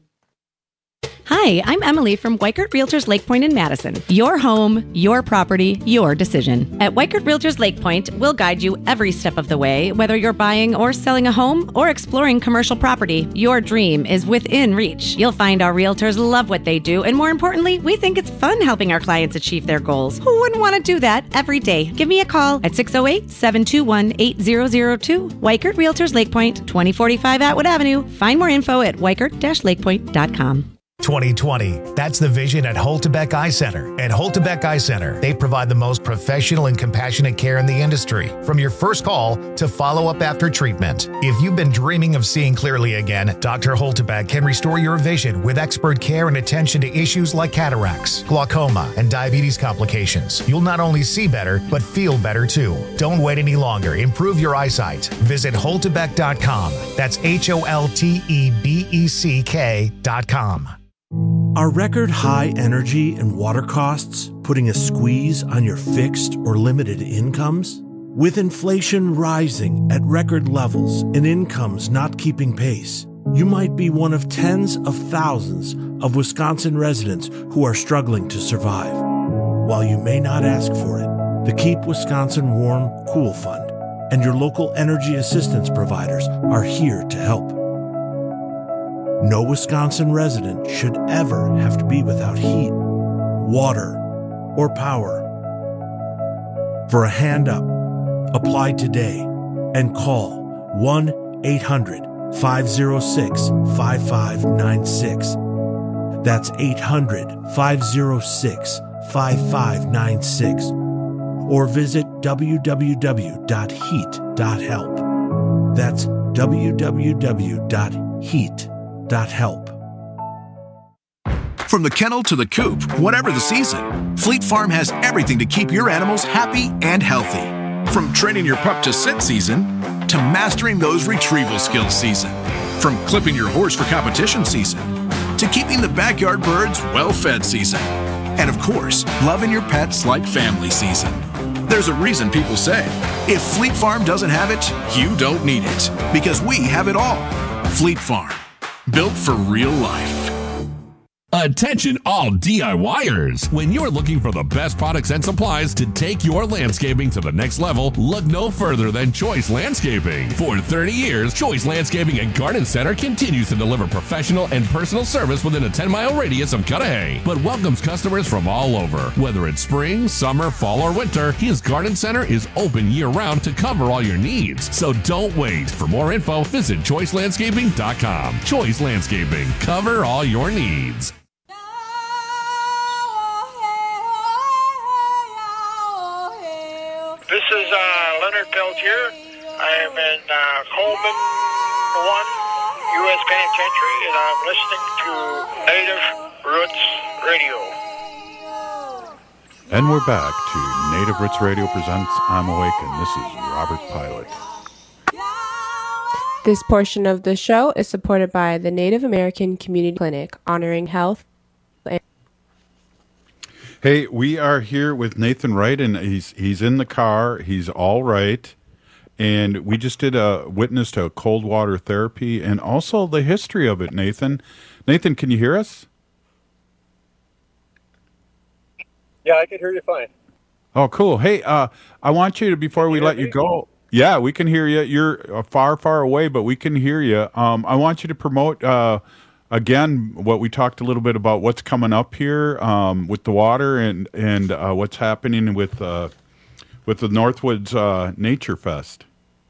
Speaker 13: Hi, I'm Emily from Weichert Realtors Lake Point in Madison. Your home, your property, your decision. At Weichert Realtors Lake Point, we'll guide you every step of the way. Whether you're buying or selling a home or exploring commercial property, your dream is within reach. You'll find our realtors love what they do, and more importantly, we think it's fun helping our clients achieve their goals. Who wouldn't want to do that every day? Give me a call at six oh eight, seven two one, eight zero zero two. Weichert Realtors Lake Point, twenty forty-five Atwood Avenue. Find more info at weichert dash lake point dot com.
Speaker 10: twenty twenty. That's the vision at Holtebeck Eye Center. At Holtebeck Eye Center, they provide the most professional and compassionate care in the industry, from your first call to follow-up after treatment. If you've been dreaming of seeing clearly again, Doctor Holtebeck can restore your vision with expert care and attention to issues like cataracts, glaucoma, and diabetes complications. You'll not only see better, but feel better too. Don't wait any longer. Improve your eyesight. Visit holtebeck dot com. That's H O L T E B E C K dot com.
Speaker 14: Are record high energy and water costs putting a squeeze on your fixed or limited incomes? With inflation rising at record levels and incomes not keeping pace, you might be one of tens of thousands of Wisconsin residents who are struggling to survive. While you may not ask for it, the Keep Wisconsin Warm Cool Fund and your local energy assistance providers are here to help. No Wisconsin resident should ever have to be without heat, water, or power. For a hand up, apply today and call one eight hundred, five oh six, five five nine six. That's eight hundred, five oh six, five five nine six. Or visit w w w dot heat dot help. That's w w w dot heat dot help. Help.
Speaker 6: From the kennel to the coop, whatever the season, Fleet Farm has everything to keep your animals happy and healthy. From training your pup to sit season, to mastering those retrieval skills season. From clipping your horse for competition season, to keeping the backyard birds well-fed season. And of course, loving your pets like family season. There's a reason people say, if Fleet Farm doesn't have it, you don't need it. Because we have it all. Fleet Farm. Built for real life.
Speaker 5: Attention all DIYers! When you're looking for the best products and supplies to take your landscaping to the next level, look no further than Choice Landscaping. For thirty years, Choice Landscaping and Garden Center continues to deliver professional and personal service within a ten mile radius of Cudahy, but welcomes customers from all over. Whether it's spring, summer, fall, or winter, his Garden Center is open year-round to cover all your needs. So don't wait. For more info, visit choice landscaping dot com. Choice Landscaping. Cover all your needs.
Speaker 27: This is uh, Leonard Peltier. I am in uh, Coleman one U S Penitentiary, and I'm listening to Native Roots Radio.
Speaker 17: And we're back to Native Roots Radio presents I'm Awake, and this is Robert Pilot.
Speaker 23: This portion of the show is supported by the Native American Community Clinic, honoring health.
Speaker 17: Hey, we are here with Nathan Wright, and he's he's in the car. He's all right. And we just did a witness to cold water therapy and also the history of it, Nathan. Nathan, can you hear us?
Speaker 24: Yeah, I can hear you fine.
Speaker 17: Oh, cool. Hey, uh, I want you to, before we let you go, yeah, we can hear you. You're uh, far, far away, but we can hear you. Um, I want you to promote, uh, again, what we talked a little bit about, what's coming up here um, with the water and, and uh, what's happening with uh, with the Northwoods uh, Nature Fest.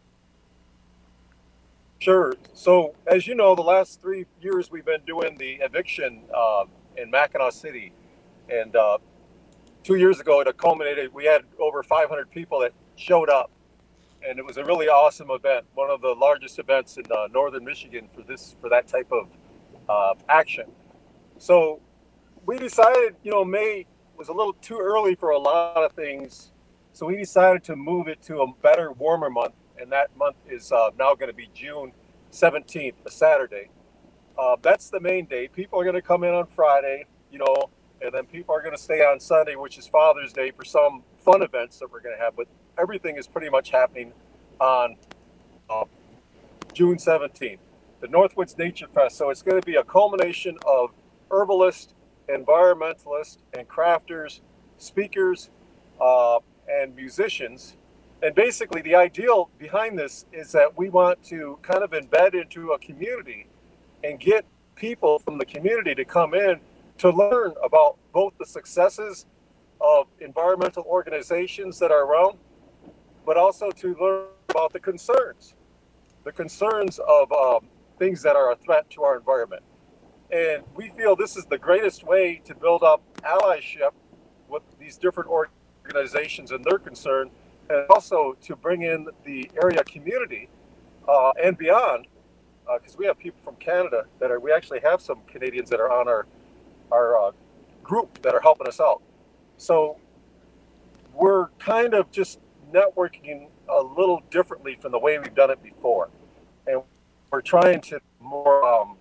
Speaker 24: Sure. So, as you know, the last three years we've been doing the eviction uh, in Mackinac City. And uh, two years ago, it culminated, we had over five hundred people that showed up. And it was a really awesome event, one of the largest events in uh, northern Michigan for this for that type of uh, action. So we decided, you know, May was a little too early for a lot of things. So we decided to move it to a better, warmer month. And that month is uh, now going to be June seventeenth, a Saturday. Uh, that's the main day. People are going to come in on Friday, you know, and then people are going to stay on Sunday, which is Father's Day, for some fun events that we're going to have. But everything is pretty much happening on uh, June seventeenth, the Northwoods Nature Fest. So it's going to be a culmination of herbalists, environmentalists, and crafters, speakers, uh, and musicians. And basically the ideal behind this is that we want to kind of embed into a community and get people from the community to come in to learn about both the successes of environmental organizations that are around, but also to learn about the concerns, the concerns of um, things that are a threat to our environment. And we feel this is the greatest way to build up allyship with these different organizations and their concern, and also to bring in the area community uh, and beyond, because uh, we have people from Canada that are, we actually have some Canadians that are on our, our uh, group that are helping us out. So we're kind of just networking a little differently from the way we've done it before. And we're trying to more um,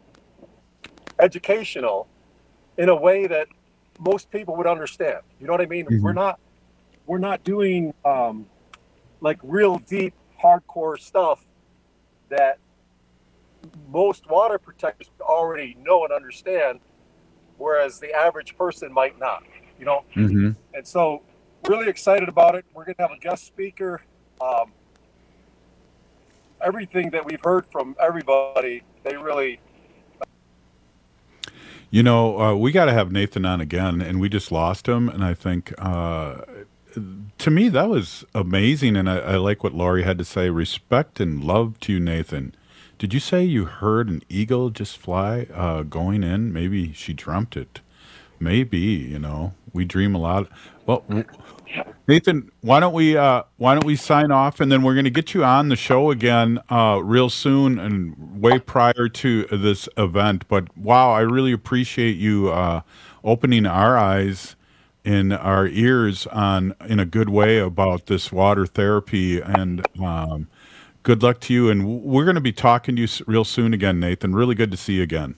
Speaker 24: educational in a way that most people would understand. You know what I mean? Mm-hmm. We're not we're not doing um, like real deep, hardcore stuff that most water protectors already know and understand, whereas the average person might not, you know?
Speaker 17: Mm-hmm.
Speaker 24: And so really excited about it. We're going to have a guest speaker. Um, everything that we've heard from everybody, they really...
Speaker 17: You know, uh, we got to have Nathan on again, and we just lost him. And I think, uh, to me, that was amazing. And I, I like what Lori had to say. Respect and love to you, Nathan. Did you say you heard an eagle just fly uh, going in? Maybe she dreamt it. Maybe, you know, we dream a lot. Well, Nathan, why don't we uh, why don't we sign off, and then we're going to get you on the show again uh, real soon and way prior to this event. But wow, I really appreciate you uh, opening our eyes and our ears on in a good way about this water therapy. And um, good luck to you. And we're going to be talking to you real soon again, Nathan. Really good to see you again.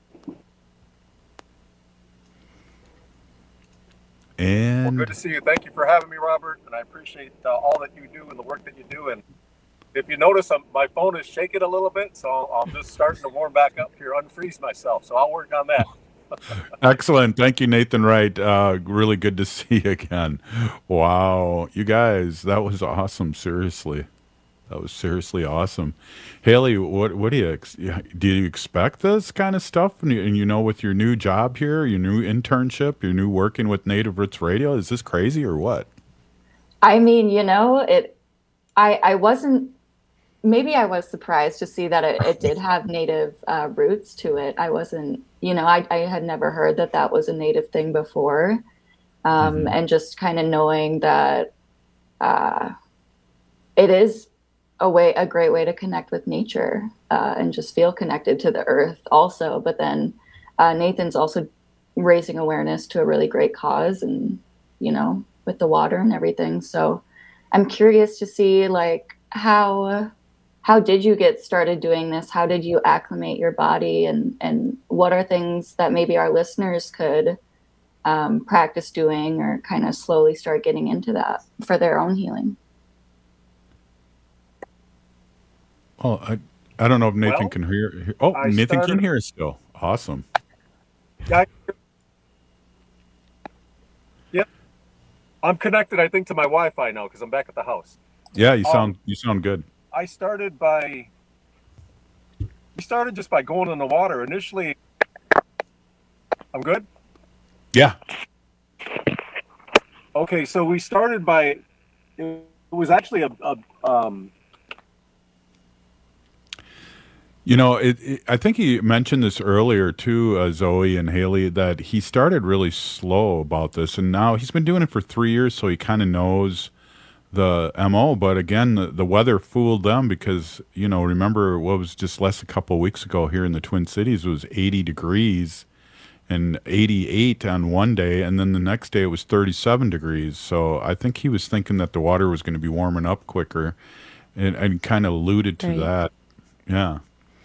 Speaker 17: And
Speaker 24: well, good to see you. Thank you for having me, Robert. And I appreciate uh, all that you do and the work that you do. And if you notice, I'm, my phone is shaking a little bit, so I'm just starting to warm back up here, unfreeze myself. So I'll work on that.
Speaker 17: Excellent. Thank you, Nathan Wright. Uh, really good to see you again. Wow. You guys, that was awesome. Seriously. That was seriously awesome. Haley, what what do you ex- do you expect this kind of stuff? And you, and you know, with your new job here, your new internship, your new working with Native Roots Radio, is this crazy or what?
Speaker 3: I mean, you know, it. I I wasn't. Maybe I was surprised to see that it, it did have Native uh, roots to it. I wasn't. You know, I I had never heard that that was a Native thing before, um, mm-hmm. and just kind of knowing that uh, it is a way, a great way to connect with nature uh, and just feel connected to the earth also. But then uh, Nathan's also raising awareness to a really great cause, and, you know, with the water and everything. So I'm curious to see like how, how did you get started doing this? How did you acclimate your body? And, and what are things that maybe our listeners could um, practice doing or kind of slowly start getting into that for their own healing?
Speaker 17: Oh, I, I don't know if Nathan
Speaker 24: Well,
Speaker 17: can hear. Oh,
Speaker 24: I
Speaker 17: Nathan
Speaker 24: started-
Speaker 17: can hear us still. Awesome.
Speaker 24: Yeah. Yep. I'm connected, I think, to my Wi-Fi now because I'm back at the house.
Speaker 17: Yeah, you
Speaker 24: Um,
Speaker 17: sound you sound good.
Speaker 24: I started by. We started just by going in the water. Initially, I'm good.
Speaker 17: Yeah.
Speaker 24: Okay, so we started by. It was actually a. a um,
Speaker 17: You know, it, it, I think he mentioned this earlier too, uh, Zoe and Haley, that he started really slow about this, and now he's been doing it for three years, so he kind of knows the M O. But again, the, the weather fooled them because, you know, remember what was just less a couple of weeks ago here in the Twin Cities, it was eighty degrees and eighty-eight on one day, and then the next day it was thirty-seven degrees. So I think he was thinking that the water was going to be warming up quicker, and, and kind of alluded to
Speaker 23: Right.
Speaker 17: that. Yeah.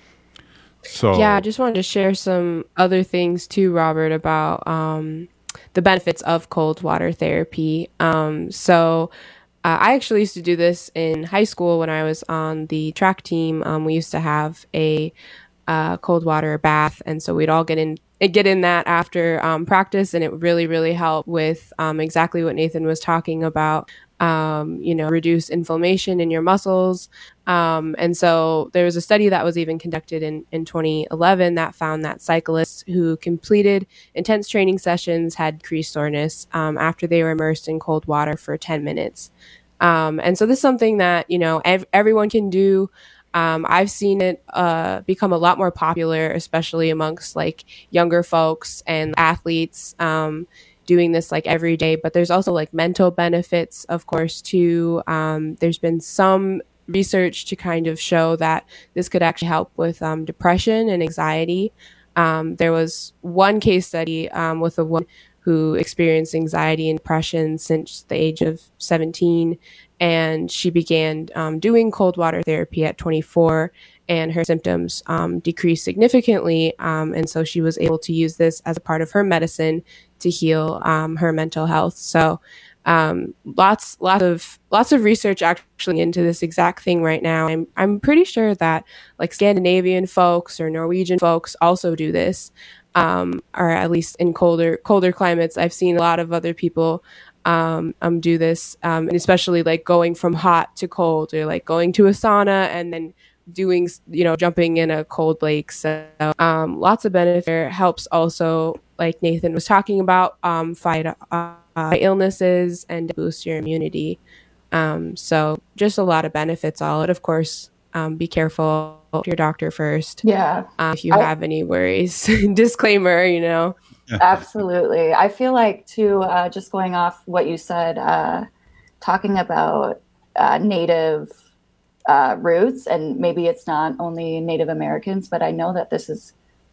Speaker 17: So
Speaker 23: Yeah, I just wanted to share some other things too, Robert, about um, the benefits of cold water therapy. Um, so uh, I actually used to do this in high school when I was on the track team. Um, we used to have a uh, cold water bath, and so we'd all get in get in that after um, practice, and it really, really helped with um, exactly what Nathan was talking about. Um, you know, reduce inflammation in your muscles. Um, and so there was a study that was even conducted in, in twenty eleven that found that cyclists who completed intense training sessions had decreased soreness um, after they were immersed in cold water for ten minutes. Um, and so this is something that, you know, ev- everyone can do. Um, I've seen it uh, become a lot more popular, especially amongst like younger folks and athletes. Um, doing this like every day, but there's also like mental benefits, of course, too. Um, there's been some research to kind of show that this could actually help with um, depression and anxiety. Um, there was one case study um, with a woman who experienced anxiety and depression since the age of seventeen, and she began um, doing cold water therapy at twenty-four, and her symptoms um, decreased significantly. Um, and so she was able to use this as a part of her medicine to heal um, her mental health. So um, lots, lots of, lots of research actually into this exact thing right now. I'm, I'm pretty sure that like Scandinavian folks or Norwegian folks also do this, um, or at least in colder, colder climates. I've seen a lot of other people um, um, do this, um, and especially like going from hot to cold, or like going to a sauna and then doing, you know, jumping in a cold lake. So um, lots of benefit. It helps also, like Nathan was talking about, um, fight uh, illnesses and boost your immunity. Um, so just a lot of benefits all it. Of course, um, be careful with your doctor first.
Speaker 3: Yeah.
Speaker 23: Uh, if you
Speaker 3: I-
Speaker 23: have any worries. Disclaimer, you know.
Speaker 3: Absolutely. I feel like, too, uh, just going off what you said, uh, talking about uh, Native uh, roots, and maybe it's not only Native Americans, but I know that this is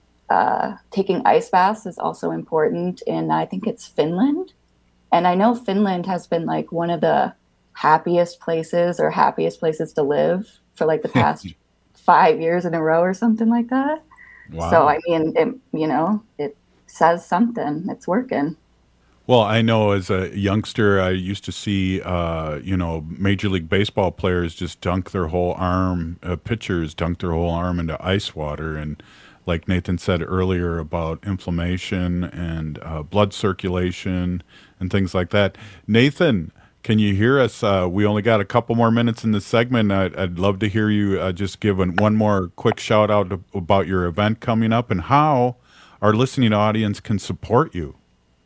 Speaker 3: uh, taking ice baths is also important in, I think it's Finland. And I know Finland has been like one of the happiest places or happiest places to live for like the past five years in a row or something like that.
Speaker 17: Wow.
Speaker 3: So, I mean, it, you know, it says something. It's working.
Speaker 17: Well, I know as a youngster, I used to see, uh, you know, Major League Baseball players just dunk their whole arm, uh, pitchers dunk their whole arm into ice water. And like Nathan said earlier about inflammation and uh, blood circulation and things like that. Nathan, can you hear us? Uh, we only got a couple more minutes in this segment. I'd, I'd love to hear you uh, just give an, one more quick shout out to, about your event coming up and how our listening audience can support you.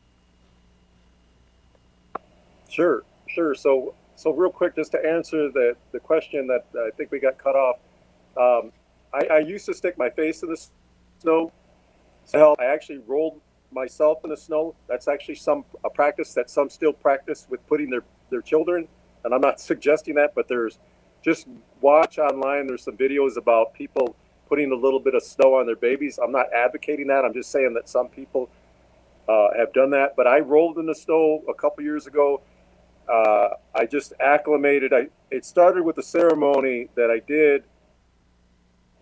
Speaker 24: Sure, sure. So, so real quick, just to answer the, the question that I think we got cut off. Um, I, I used to stick my face in the snow. So I actually rolled myself in the snow. That's actually some a practice that some still practice with putting their, their children. And I'm not suggesting that, but there's just watch online. There's some videos about people putting a little bit of snow on their babies. I'm not advocating that. I'm just saying that some people uh, have done that. But I rolled in the snow a couple years ago. Uh, I just acclimated. I it started with a ceremony that I did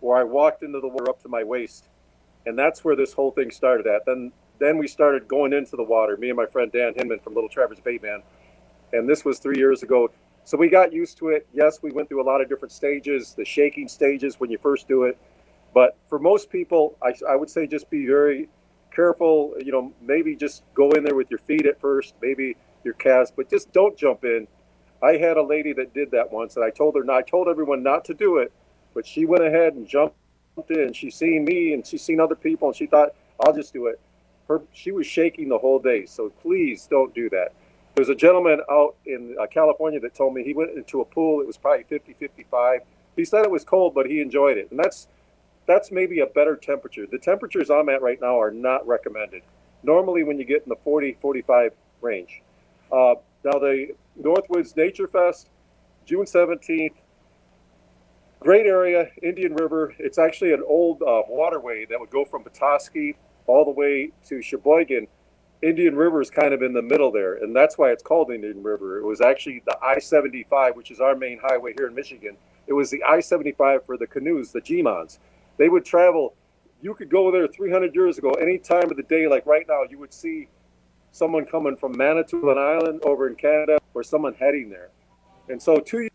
Speaker 24: where I walked into the water up to my waist. And that's where this whole thing started at. Then then we started going into the water, me and my friend Dan Hinman from Little Traverse Bay Band. And this was three years ago. So we got used to it. Yes, we went through a lot of different stages, the shaking stages when you first do it. But for most people, I, I would say just be very careful. You know, maybe just go in there with your feet at first, maybe your calves, but just don't jump in. I had a lady that did that once, and I told her, I told everyone not to do it, but she went ahead and jumped in. She's seen me and she's seen other people, and she thought, I'll just do it. Her, she was shaking the whole day, so please don't do that. There's a gentleman out in uh, California that told me he went into a pool. It was probably fifty, fifty-five. He said it was cold, but he enjoyed it. And that's that's maybe a better temperature. The temperatures I'm at right now are not recommended. Normally when you get in the forty, forty-five range. Uh, now the Northwoods Nature Fest, June seventeenth. Great area, Indian River. It's actually an old uh, waterway that would go from Petoskey all the way to Sheboygan. Indian River is kind of in the middle there, and that's why it's called Indian River. It was actually the I seventy-five, which is our main highway here in Michigan. It was the I seventy-five for the canoes, the G-Mons. They would travel. You could go there three hundred years ago, any time of the day, like right now, you would see someone coming from Manitoulin Island over in Canada or someone heading there. And so two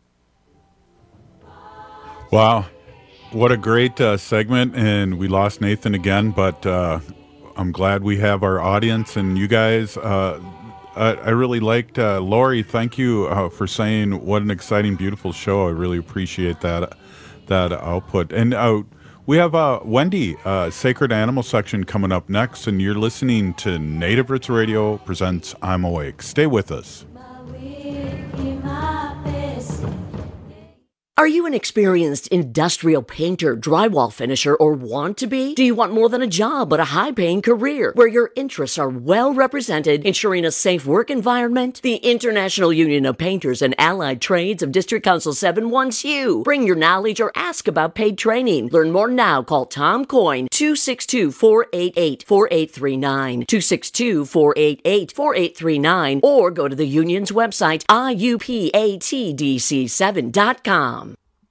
Speaker 17: Wow. What a great uh, segment, and we lost Nathan again, but uh, I'm glad we have our audience and you guys. Uh, I, I really liked, uh, Lori, thank you uh, for saying what an exciting, beautiful show. I really appreciate that that output. And uh, we have uh, Wendy, uh, Sacred Animal section coming up next, and you're listening to Native Roots Radio presents I'm Awake. Stay with us.
Speaker 8: Are you an experienced industrial painter, drywall finisher, or want to be? Do you want more than a job, but a high-paying career where your interests are well represented, ensuring a safe work environment? The International Union of Painters and Allied Trades of District Council seven wants you. Bring your knowledge or ask about paid training. Learn more now. Call Tom Coyne, two six two, four eight eight, four eight three nine, two six two, four eight eight, four eight three nine, or go to the union's website, I U P A T D C seven dot com.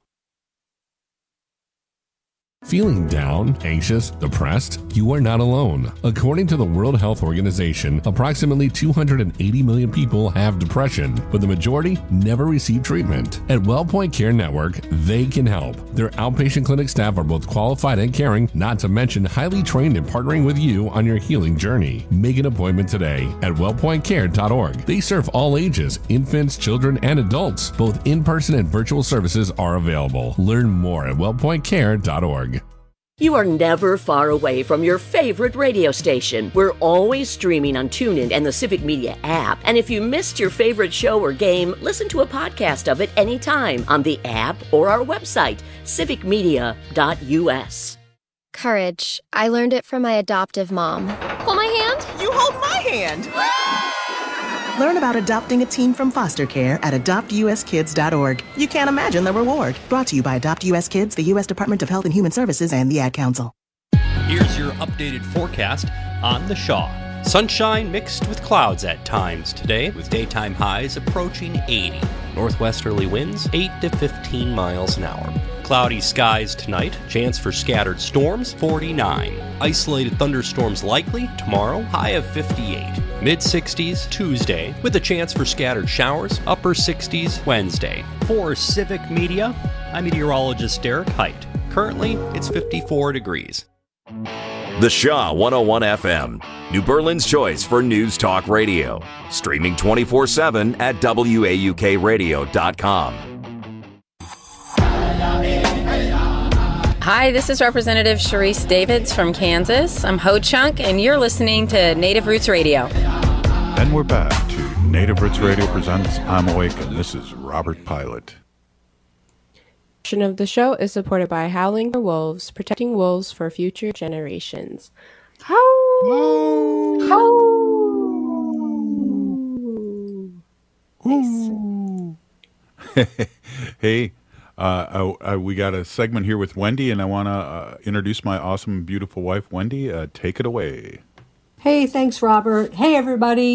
Speaker 5: Feeling down, anxious, depressed? You are not alone. According to the World Health Organization, approximately two hundred eighty million people have depression, but the majority never receive treatment. At WellPoint Care Network, they can help. Their outpatient clinic staff are both qualified and caring, not to mention highly trained in partnering with you on your healing journey. Make an appointment today at wellpoint care dot org. They serve all ages, infants, children, and adults. Both in-person and virtual services are available. Learn more at wellpoint care dot org.
Speaker 8: You are never far away from your favorite radio station. We're always streaming on TuneIn and the Civic Media app. And if you missed your favorite show or game, listen to a podcast of it anytime on the app or our website, civic media dot u s.
Speaker 4: Courage. I learned it from my adoptive mom. Hold my hand.
Speaker 11: You hold my hand. Learn about adopting a teen from foster care at adopt u s kids dot org. You can't imagine the reward. Brought to you by Adopt U S Kids, the U S Department of Health and Human Services, and the Ad Council.
Speaker 25: Here's your updated forecast on the Shaw. Sunshine mixed with clouds at times today, with daytime highs approaching eighty. Northwesterly winds eight to fifteen miles an hour. Cloudy skies tonight, chance for scattered storms, forty-nine. Isolated thunderstorms likely tomorrow, high of fifty-eight. Mid-sixties Tuesday, with a chance for scattered showers, upper sixties Wednesday. For Civic Media, I'm meteorologist Derek Height. Currently, it's fifty-four degrees.
Speaker 15: The Shaw one oh one F M, New Berlin's choice for news talk radio. Streaming twenty-four seven at W A U K radio dot com.
Speaker 16: Hi, this is Representative Sharice Davids from Kansas. I'm Ho Chunk, and you're listening to Native Roots Radio.
Speaker 17: And we're back to Native Roots Radio presents I'm Awake, and this is Robert Pilot.
Speaker 23: Portion of the show is supported by Howling for Wolves, protecting wolves for future generations. Howl!
Speaker 17: Howl! Nice. Hey. Uh, I, I, we got a segment here with Wendy, and I want to uh, introduce my awesome and beautiful wife, Wendy. Uh, take it away.
Speaker 18: Hey, thanks, Robert. Hey, everybody.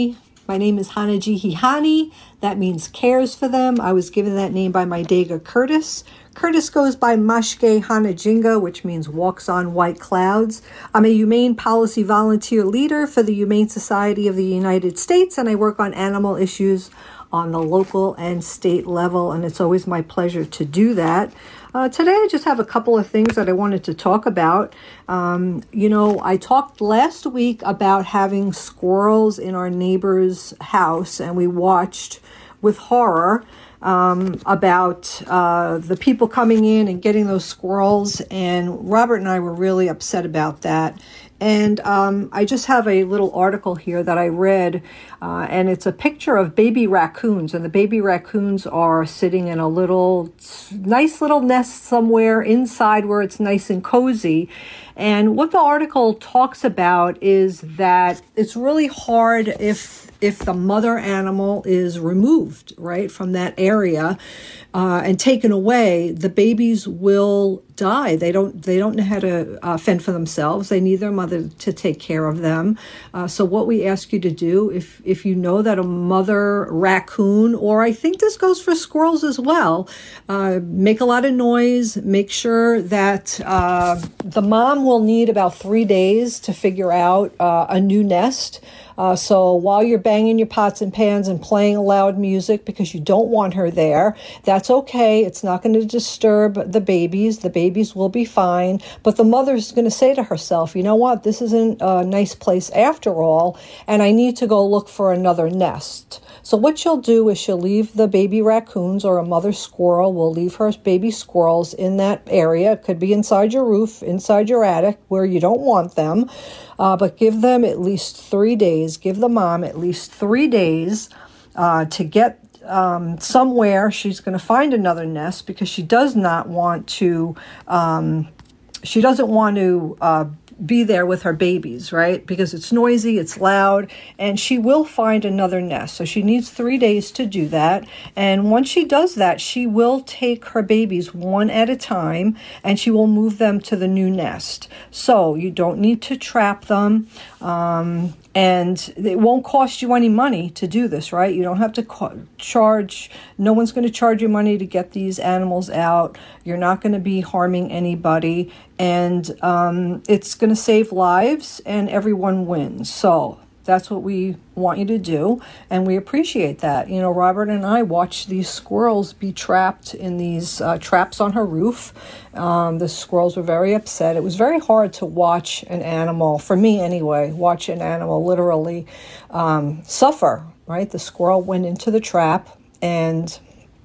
Speaker 7: My name is Hanajihihani. That means cares for them. I was given that name by my Dega Curtis. Curtis goes by Mashke Hanajinga, which means walks on white clouds. I'm a humane policy volunteer leader for the Humane Society of the United States, and I work on animal issues on the local and state level, and it's always my pleasure to do that. Uh, today, I just have a couple of things that I wanted to talk about. Um, you know, I talked last week about having squirrels in our neighbor's house, and we watched with horror um, about uh, the people coming in and getting those squirrels, and Robert and I were really upset about that. And um, I just have a little article here that I read, uh, and it's a picture of baby raccoons, and the baby raccoons are sitting in a little, nice little nest somewhere inside where it's nice and cozy. And what the article talks about is that it's really hard if if the mother animal is removed, right, from that area uh, and taken away. The babies will die. They don't they don't know how to uh, fend for themselves. They need their mother to take care of them. Uh, so what we ask you to do, if if you know that a mother raccoon, or I think this goes for squirrels as well, uh, make a lot of noise. Make sure that uh, the mom will need about three days to figure out uh, a new nest. Uh, so while you're banging your pots and pans and playing loud music because you don't want her there, that's okay. It's not going to disturb the babies. The babies will be fine. But the mother's going to say to herself, you know what, this isn't a nice place after all, and I need to go look for another nest. So what she'll do is she'll leave the baby raccoons, or a mother squirrel will leave her baby squirrels in that area. It could be inside your roof, inside your attic, where you don't want them. Uh, but give them at least three days. Give the mom at least three days uh, to get um, somewhere. She's going to find another nest because she does not want to. Um, she doesn't want to uh, be there with her babies, right? Because it's noisy, it's loud, and she will find another nest. So she needs three days to do that. And once she does that, she will take her babies one at a time, and she will move them to the new nest. So you don't need to trap them. Um, and it won't cost you any money to do this, right? You don't have to co- charge, no one's going to charge you money to get these animals out. You're not going to be harming anybody, and um, it's going to save lives, and everyone wins. So that's what we want you to do, and we appreciate that. You know, Robert and I watched these squirrels be trapped in these uh, traps on her roof. Um, the squirrels were very upset. It was very hard to watch an animal, for me anyway, watch an animal literally um, suffer, right? The squirrel went into the trap and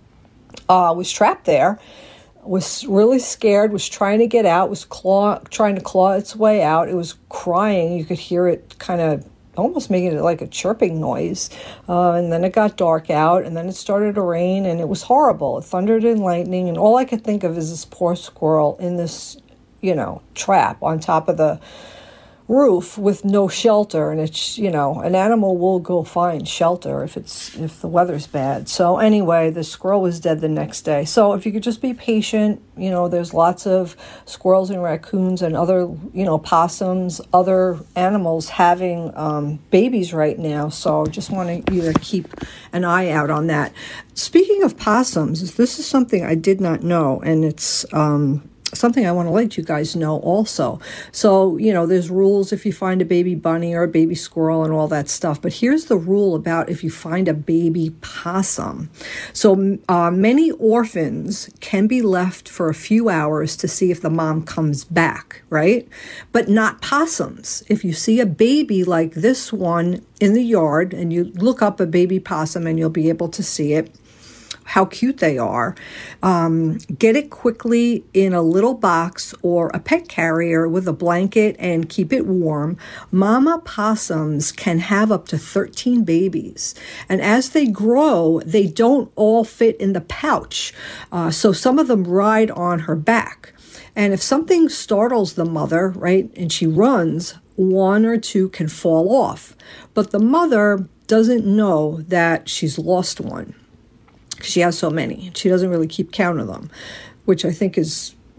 Speaker 7: uh, was trapped there, was really scared, was trying to get out, was claw, trying to claw its way out. It was crying. You could hear it kind of almost making it like a chirping noise. Uh, and then it got dark out, and then it started to rain, and it was horrible. It thundered and lightning, and all I could think of is this poor squirrel in this, you know, trap on top of the roof with no shelter. And it's, you know, an animal will go find shelter if it's if the weather's bad. So anyway, the squirrel was dead the next day. So if you could just be patient, you know, there's lots of squirrels and raccoons and other, you know, possums, other animals having um, babies right now. So just want you to keep an eye out on that. Speaking of possums, this is something I did not know, and it's um, something I want to let you guys know also. So, you know, there's rules if you find a baby bunny or a baby squirrel and all that stuff. But here's the rule about if you find a baby possum. So uh, many orphans can be left for a few hours to see if the mom comes back, right? But not possums. If you see a baby like this one in the yard, and you look up a baby possum and you'll be able to see it, how cute they are. Um, get it quickly in a little box or a pet carrier with a blanket and keep it warm. Mama possums can have up to thirteen babies. And as they grow, they don't all fit in the pouch. Uh, so some of them ride on her back. And if something startles the mother, right, and she runs, one or two can fall off. But the mother doesn't know that she's lost one. She has so many. She doesn't really keep count of them, which I think is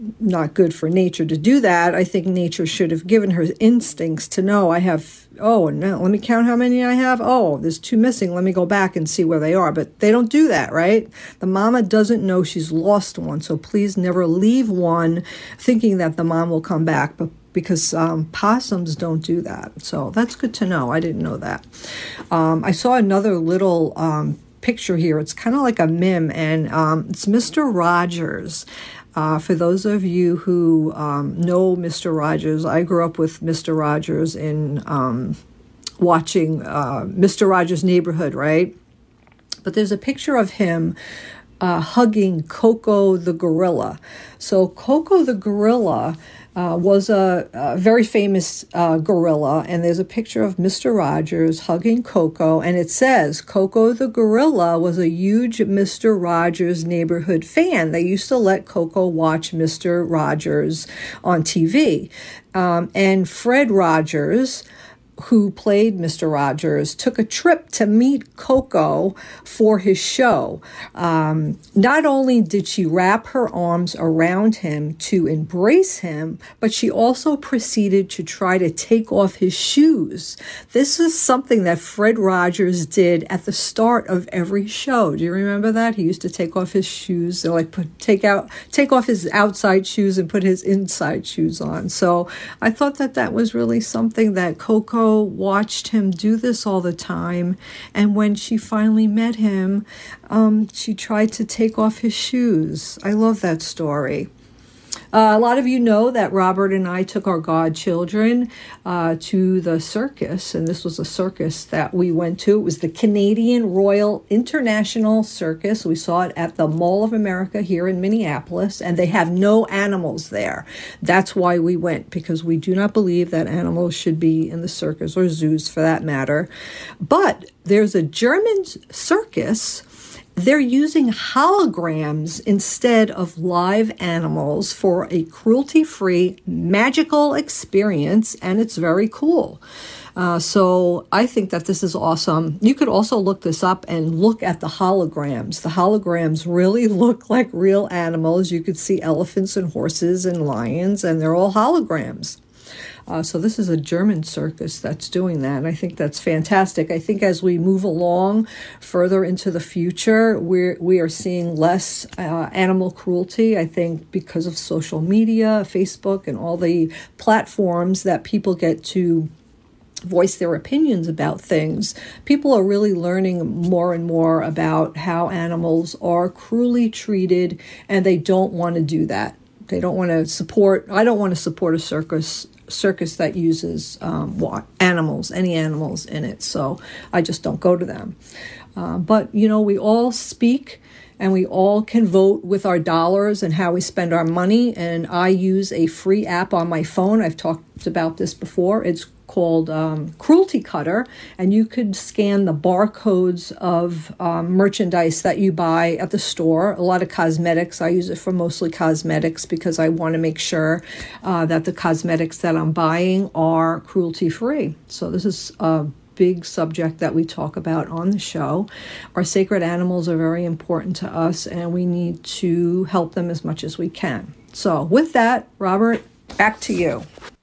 Speaker 7: not good for nature to do that. I think nature should have given her instincts to know I have, oh, no, let me count how many I have. Oh, there's two missing. Let me go back and see where they are. But they don't do that, right? The mama doesn't know she's lost one. So please never leave one thinking that the mom will come back. But because um, possums don't do that. So that's good to know. I didn't know that. Um, I saw another little um, picture here. It's kind of like a meme, and um, it's Mister Rogers. Uh, for those of you who um, know Mister Rogers, I grew up with Mister Rogers in um, watching uh, Mister Rogers' Neighborhood, right? But there's a picture of him uh, hugging Coco the gorilla. So Coco the gorilla Uh, was a, a very famous uh, gorilla, and there's a picture of Mister Rogers hugging Coco, and it says Coco the gorilla was a huge Mister Rogers Neighborhood fan. They used to let Coco watch Mister Rogers on T V. Um, and Fred Rogers, who played Mister Rogers, took a trip to meet Coco for his show. Um, not only did she wrap her arms around him to embrace him, but she also proceeded to try to take off his shoes. This is something that Fred Rogers did at the start of every show. Do you remember that? He used to take off his shoes, like put, take out, take off his outside shoes and put his inside shoes on. So I thought that that was really something that Coco watched him do this all the time, and when she finally met him, um, she tried to take off his shoes. I love that story. Uh, a lot of you know that Robert and I took our godchildren uh, to the circus, and this was a circus that we went to. It was the Canadian Royal International Circus. We saw it at the Mall of America here in Minneapolis, and they have no animals there. That's why we went, because we do not believe that animals should be in the circus, or zoos for that matter. But there's a German circus. They're using holograms instead of live animals for a cruelty-free, magical experience, and it's very cool. Uh, so I think that this is awesome. You could also look this up and look at the holograms. The holograms really look like real animals. You could see elephants and horses and lions, and they're all holograms. Uh, so this is a German circus that's doing that, and I think that's fantastic. I think as we move along further into the future, we're, we are seeing less uh, animal cruelty, I think, because of social media, Facebook, and all the platforms that people get to voice their opinions about things. People are really learning more and more about how animals are cruelly treated, and they don't want to do that. They don't want to support, I don't want to support a circus circus that uses um, animals, any animals in it. So I just don't go to them. Uh, but, you know, we all speak and we all can vote with our dollars and how we spend our money. And I use a free app on my phone. I've talked about this before. It's called um, Cruelty Cutter, and you could scan the barcodes of um, merchandise that you buy at the store. A lot of cosmetics. I use it for mostly cosmetics because I want to make sure uh, that the cosmetics that I'm buying are cruelty-free. So this is a big subject that we talk about on the show. Our sacred animals are very important to us, and we need to help them as much as we can. So with that, Robert, back to you.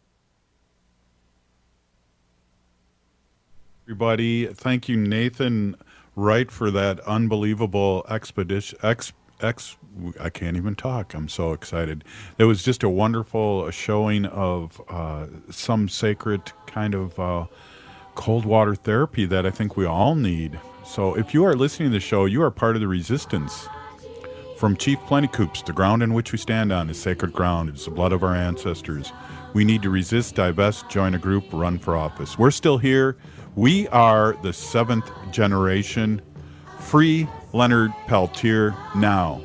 Speaker 17: Everybody, thank you, Nathan Wright, for that unbelievable expedition. Ex, ex, I can't even talk. I'm so excited. It was just a wonderful showing of uh, some sacred kind of uh, cold water therapy that I think we all need. So if you are listening to the show, you are part of the resistance. From Chief Plentycoops, the ground in which we stand on is sacred ground. It's the blood of our ancestors. We need to resist, divest, join a group, run for office. We're still here. We are the seventh generation. Free Leonard Peltier now.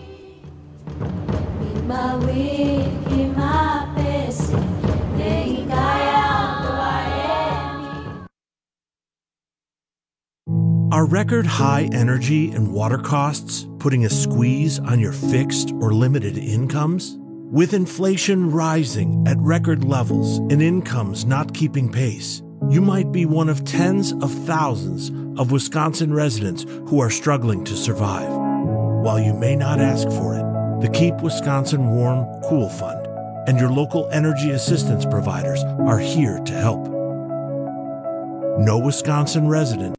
Speaker 14: Are record high energy and water costs putting a squeeze on your fixed or limited incomes? With inflation rising at record levels and incomes not keeping pace, you might be one of tens of thousands of Wisconsin residents who are struggling to survive. While you may not ask for it, the Keep Wisconsin Warm Cool Fund and your local energy assistance providers are here to help. No Wisconsin resident